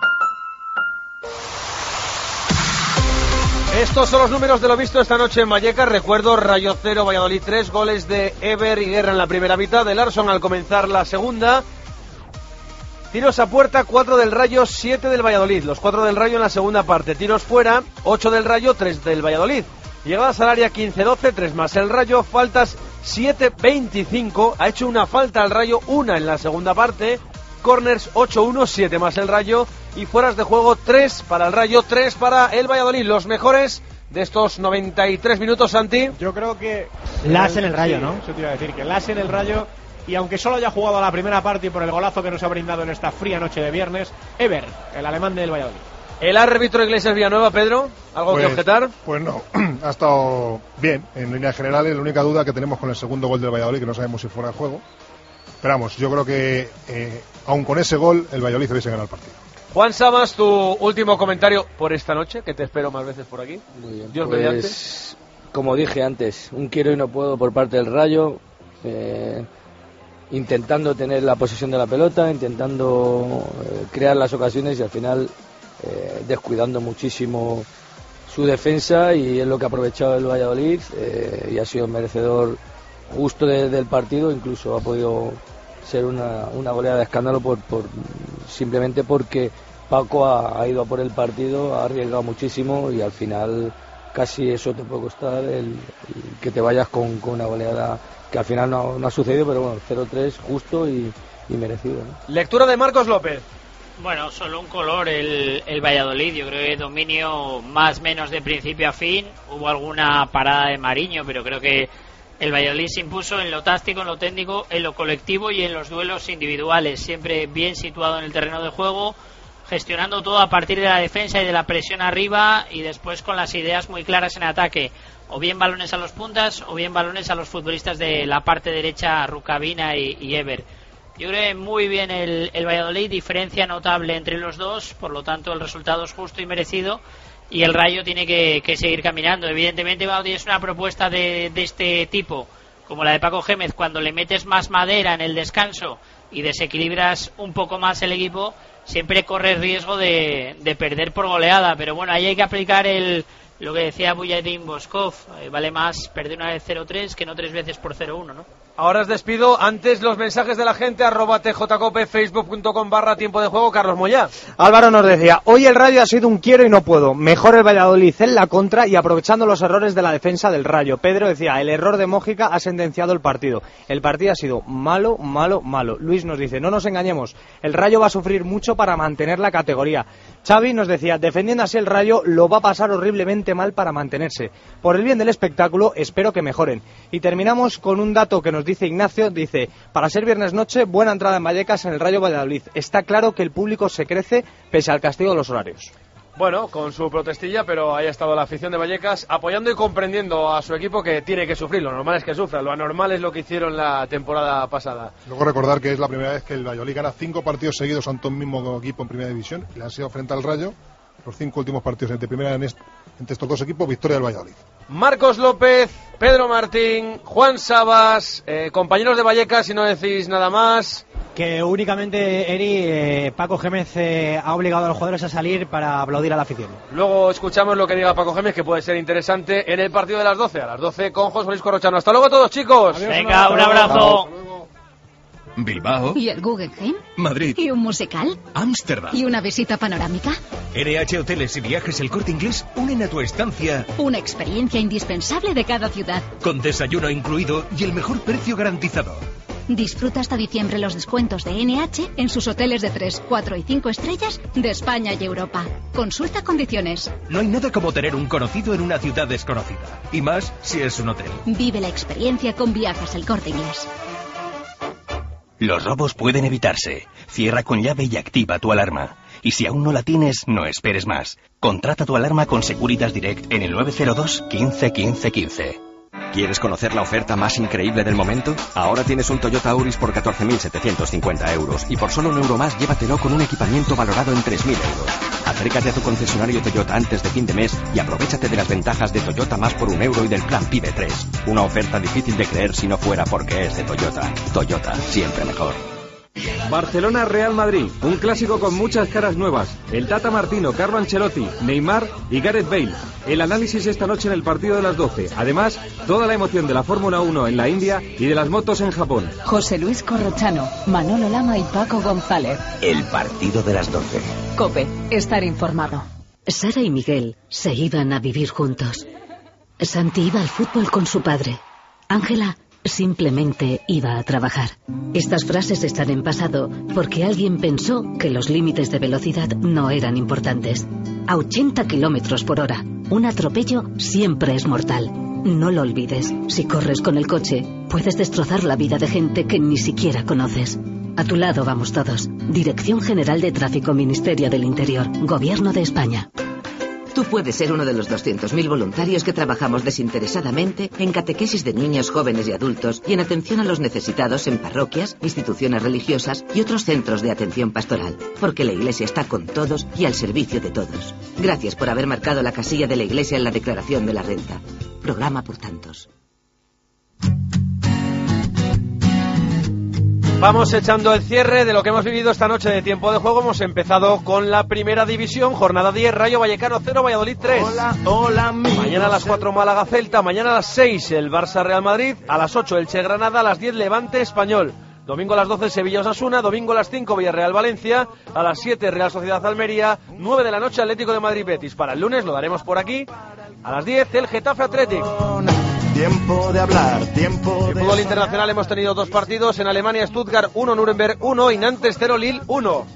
Estos son los números de lo visto esta noche en Vallecas. Recuerdo, Rayo cero, Valladolid tres, goles de Ever y Guerra en la primera mitad, de Larsson al comenzar la segunda. Tiros a puerta, cuatro del Rayo, siete del Valladolid. Los cuatro del Rayo en la segunda parte. Tiros fuera, ocho del Rayo, tres del Valladolid. Llegadas al área quince doce, tres más el Rayo. Faltas siete veinticinco. Ha hecho una falta al Rayo, una en la segunda parte. Corners ocho uno, siete más el Rayo. Y fueras de juego tres para el Rayo, tres para el Valladolid. Los mejores de estos noventa y tres minutos, Santi. Yo creo que... Las en el Rayo, sí, ¿no? Eso te iba a decir, que Las en el Rayo. Y aunque solo haya jugado la primera parte y por el golazo que nos ha brindado en esta fría noche de viernes, Ever, el alemán del Valladolid. El árbitro Iglesias Villanueva, Pedro, ¿algo pues, que objetar? Pues no, ha estado bien en líneas generales. La única duda que tenemos con el segundo gol del Valladolid, que no sabemos si fuera de juego. Pero vamos, yo creo que eh, aun con ese gol el Valladolid hubiese ganado el partido. Juan Samas, tu último comentario por esta noche, que te espero más veces por aquí. Muy bien, Dios pues, mediante. Como dije antes, un quiero y no puedo por parte del Rayo, eh, intentando tener la posesión de la pelota, intentando eh, crear las ocasiones y al final eh, descuidando muchísimo su defensa, y es lo que ha aprovechado el Valladolid eh, y ha sido merecedor justo de, del partido. Incluso ha podido ser una, una goleada de escándalo por, por simplemente porque Paco ha, ha ido a por el partido, ha arriesgado muchísimo y al final casi eso te puede costar el, el que te vayas con, con una goleada que al final no, no ha sucedido, pero bueno, cero tres justo y, y merecido, ¿no? Lectura de Marcos López. Bueno, solo un color el, el Valladolid. Yo creo que dominio más o menos de principio a fin. Hubo alguna parada de Mariño, pero creo que el Valladolid se impuso en lo táctico, en lo técnico, en lo colectivo y en los duelos individuales. Siempre bien situado en el terreno de juego, gestionando todo a partir de la defensa y de la presión arriba, y después con las ideas muy claras en ataque. O bien balones a los puntas, o bien balones a los futbolistas de la parte derecha, Rukavina y, y Ever. Yo creo que muy bien el, el Valladolid, diferencia notable entre los dos, por lo tanto el resultado es justo y merecido, y el Rayo tiene que, que seguir caminando. Evidentemente, cuando tienes una propuesta de, de este tipo, como la de Paco Gémez, cuando le metes más madera en el descanso y desequilibras un poco más el equipo, siempre corres riesgo de, de perder por goleada. Pero bueno, ahí hay que aplicar el lo que decía Buyadín Boskov, eh, vale más perder una vez cero tres que no tres veces por cero uno, ¿no? Ahora os despido. Antes los mensajes de la gente, arroba tjcope, facebook punto com barra tiempo de juego. Carlos Moyá. Álvaro nos decía, hoy el Rayo ha sido un quiero y no puedo. Mejor el Valladolid en la contra y aprovechando los errores de la defensa del Rayo. Pedro decía, el error de Mójica ha sentenciado el partido. El partido ha sido malo, malo, malo. Luis nos dice, no nos engañemos, el Rayo va a sufrir mucho para mantener la categoría. Xavi nos decía, defendiendo así el Rayo lo va a pasar horriblemente mal para mantenerse. Por el bien del espectáculo, espero que mejoren. Y terminamos con un dato que nos dice Ignacio, dice, para ser viernes noche, buena entrada en Vallecas en el Rayo Valladolid. Está claro que el público se crece pese al castigo de los horarios. Bueno, con su protestilla, pero ahí ha estado la afición de Vallecas apoyando y comprendiendo a su equipo, que tiene que sufrir. Lo normal es que sufra, lo anormal es lo que hicieron la temporada pasada. Luego recordar que es la primera vez que el Valladolid gana cinco partidos seguidos ante un mismo equipo en primera división, y le han sido frente al Rayo. Los cinco últimos partidos entre primera entre estos dos equipos, victoria del Valladolid. Marcos López, Pedro Martín, Juan Sabas, eh, compañeros de Vallecas, si no decís nada más. Que únicamente, Eri, eh, Paco Gémez eh, ha obligado a los jugadores a salir para aplaudir a la afición. Luego escuchamos lo que diga Paco Gémez, que puede ser interesante en el partido de las doce, a las doce con José Luis Corrochano. Hasta luego todos, chicos. Adiós, venga, un abrazo. Bilbao. ¿Y el Guggenheim? Madrid. ¿Y un musical? Ámsterdam. ¿Y una visita panorámica? N H Hoteles y Viajes El Corte Inglés unen a tu estancia Una experiencia indispensable de cada ciudad. con desayuno incluido y el mejor precio garantizado. Disfruta hasta diciembre los descuentos de N H en sus hoteles de tres, cuatro y cinco estrellas de España y Europa. Consulta condiciones. No hay nada como tener un conocido en una ciudad desconocida. Y más si es un hotel. Vive la experiencia con Viajes El Corte Inglés. Los robos pueden evitarse. Cierra con llave y activa tu alarma. Y si aún no la tienes, no esperes más. Contrata tu alarma con Securitas Direct en el nueve cero dos, quince, quince, quince. ¿Quieres conocer la oferta más increíble del momento? Ahora tienes un Toyota Auris por catorce mil setecientos cincuenta euros y por solo un euro más llévatelo con un equipamiento valorado en tres mil euros. Acércate a tu concesionario Toyota antes de fin de mes y aprovechate de las ventajas de Toyota más por un euro y del plan Pibe tres. Una oferta difícil de creer si no fuera porque es de Toyota. Toyota, siempre mejor. Barcelona-Real Madrid, un clásico con muchas caras nuevas. El Tata Martino, Carlo Ancelotti, Neymar y Gareth Bale. El análisis esta noche en el partido de las doce. Además, toda la emoción de la Fórmula uno en la India y de las motos en Japón. José Luis Corrochano, Manolo Lama y Paco González. El partido de las doce. COPE, estar informado. Sara y Miguel se iban a vivir juntos. Santi iba al fútbol con su padre. Ángela simplemente iba a trabajar. Estas frases están en pasado porque alguien pensó que los límites de velocidad no eran importantes. A ochenta kilómetros por hora, un atropello siempre es mortal. No lo olvides. Si corres con el coche, puedes destrozar la vida de gente que ni siquiera conoces. A tu lado vamos todos. Dirección General de Tráfico, Ministerio del Interior, Gobierno de España. Tú puedes ser uno de los doscientos mil voluntarios que trabajamos desinteresadamente en catequesis de niños, jóvenes y adultos y en atención a los necesitados en parroquias, instituciones religiosas y otros centros de atención pastoral, porque la Iglesia está con todos y al servicio de todos. Gracias por haber marcado la casilla de la Iglesia en la declaración de la renta. Programa por tantos. Vamos echando el cierre de lo que hemos vivido esta noche de tiempo de juego. Hemos empezado con la primera división, jornada diez, Rayo Vallecano cero, Valladolid tres. Hola, hola, amigos. Mañana a las cuatro Málaga Celta, mañana a las seis el Barça Real Madrid, a las ocho Elche Granada, a las diez Levante Español. Domingo a las doce Sevilla Osasuna, domingo a las cinco Villarreal Valencia, a las siete Real Sociedad Almería, nueve de la noche Atlético de Madrid Betis. Para el lunes lo daremos por aquí, a las diez el Getafe Atlético. Tiempo de hablar, tiempo en de... fútbol internacional hemos tenido dos partidos. En Alemania, Stuttgart uno, Nuremberg uno y Nantes cero, Lille uno.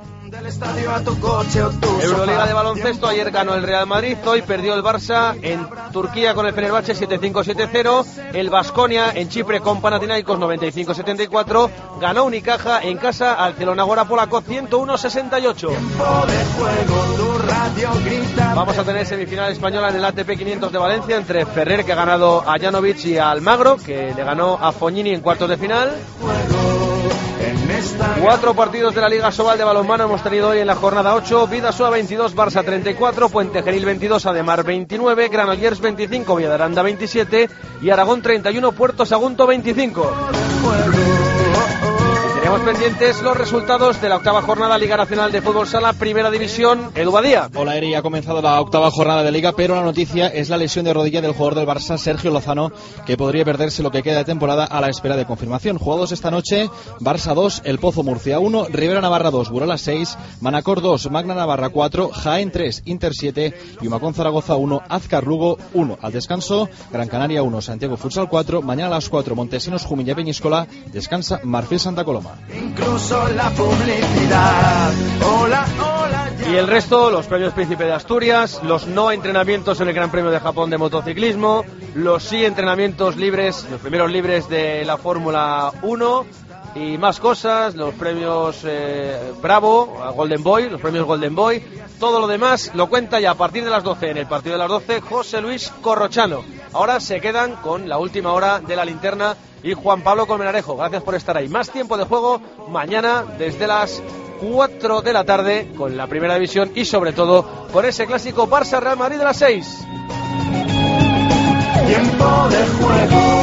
Euroliga de baloncesto, ayer ganó el Real Madrid, hoy perdió el Barça en Turquía con el Fenerbahce siete cinco siete cero, el Baskonia en Chipre con Panathinaikos noventa y cinco setenta y cuatro, ganó Unicaja en casa al Zelonagora polaco ciento uno sesenta y ocho. Vamos a tener semifinal española en el A T P quinientos de Valencia entre Ferrer, que ha ganado a Janovic, y a Almagro, que le ganó a Fognini en cuartos de final. Cuatro partidos de la Liga Sobal de balonmano hemos tenido hoy en la jornada ocho. Bidasoa veintidós, Barça treinta y cuatro, Puente Genil veintidós, Ademar veintinueve, Granollers veinticinco, Villa de Aranda veintisiete y Aragón treinta y uno, Puerto Sagunto veinticinco. Tenemos pendientes los resultados de la octava jornada Liga Nacional de Fútbol Sala, Primera División. Edu Badía. Hola, Eri, ha comenzado la octava jornada de Liga, pero la noticia es la lesión de rodilla del jugador del Barça, Sergio Lozano, que podría perderse lo que queda de temporada a la espera de confirmación. Jugados esta noche: Barça dos, El Pozo Murcia uno, Rivera Navarra dos, Burela seis, Manacor dos, Magna Navarra cuatro, Jaén tres, Inter siete y Humacón Zaragoza uno, Azcar Lugo uno. Al descanso, Gran Canaria uno, Santiago Futsal cuatro, mañana a las cuatro Montesinos Jumilla Peñíscola, descansa Marfil Santa Coloma. Incluso la publicidad. Hola, hola. Y el resto, los premios Príncipe de Asturias, los no entrenamientos en el Gran Premio de Japón de motociclismo, los sí entrenamientos libres, los primeros libres de la Fórmula uno y más cosas, los premios eh, Bravo, Golden Boy, los premios Golden Boy, todo lo demás lo cuenta ya a partir de las doce en el partido de las doce José Luis Corrochano. Ahora se quedan con la última hora de la linterna y Juan Pablo Colmenarejo. Gracias por estar ahí. Más tiempo de juego mañana desde las cuatro de la tarde con la Primera División y sobre todo con ese clásico Barça-Real Madrid de las seis. Tiempo de juego.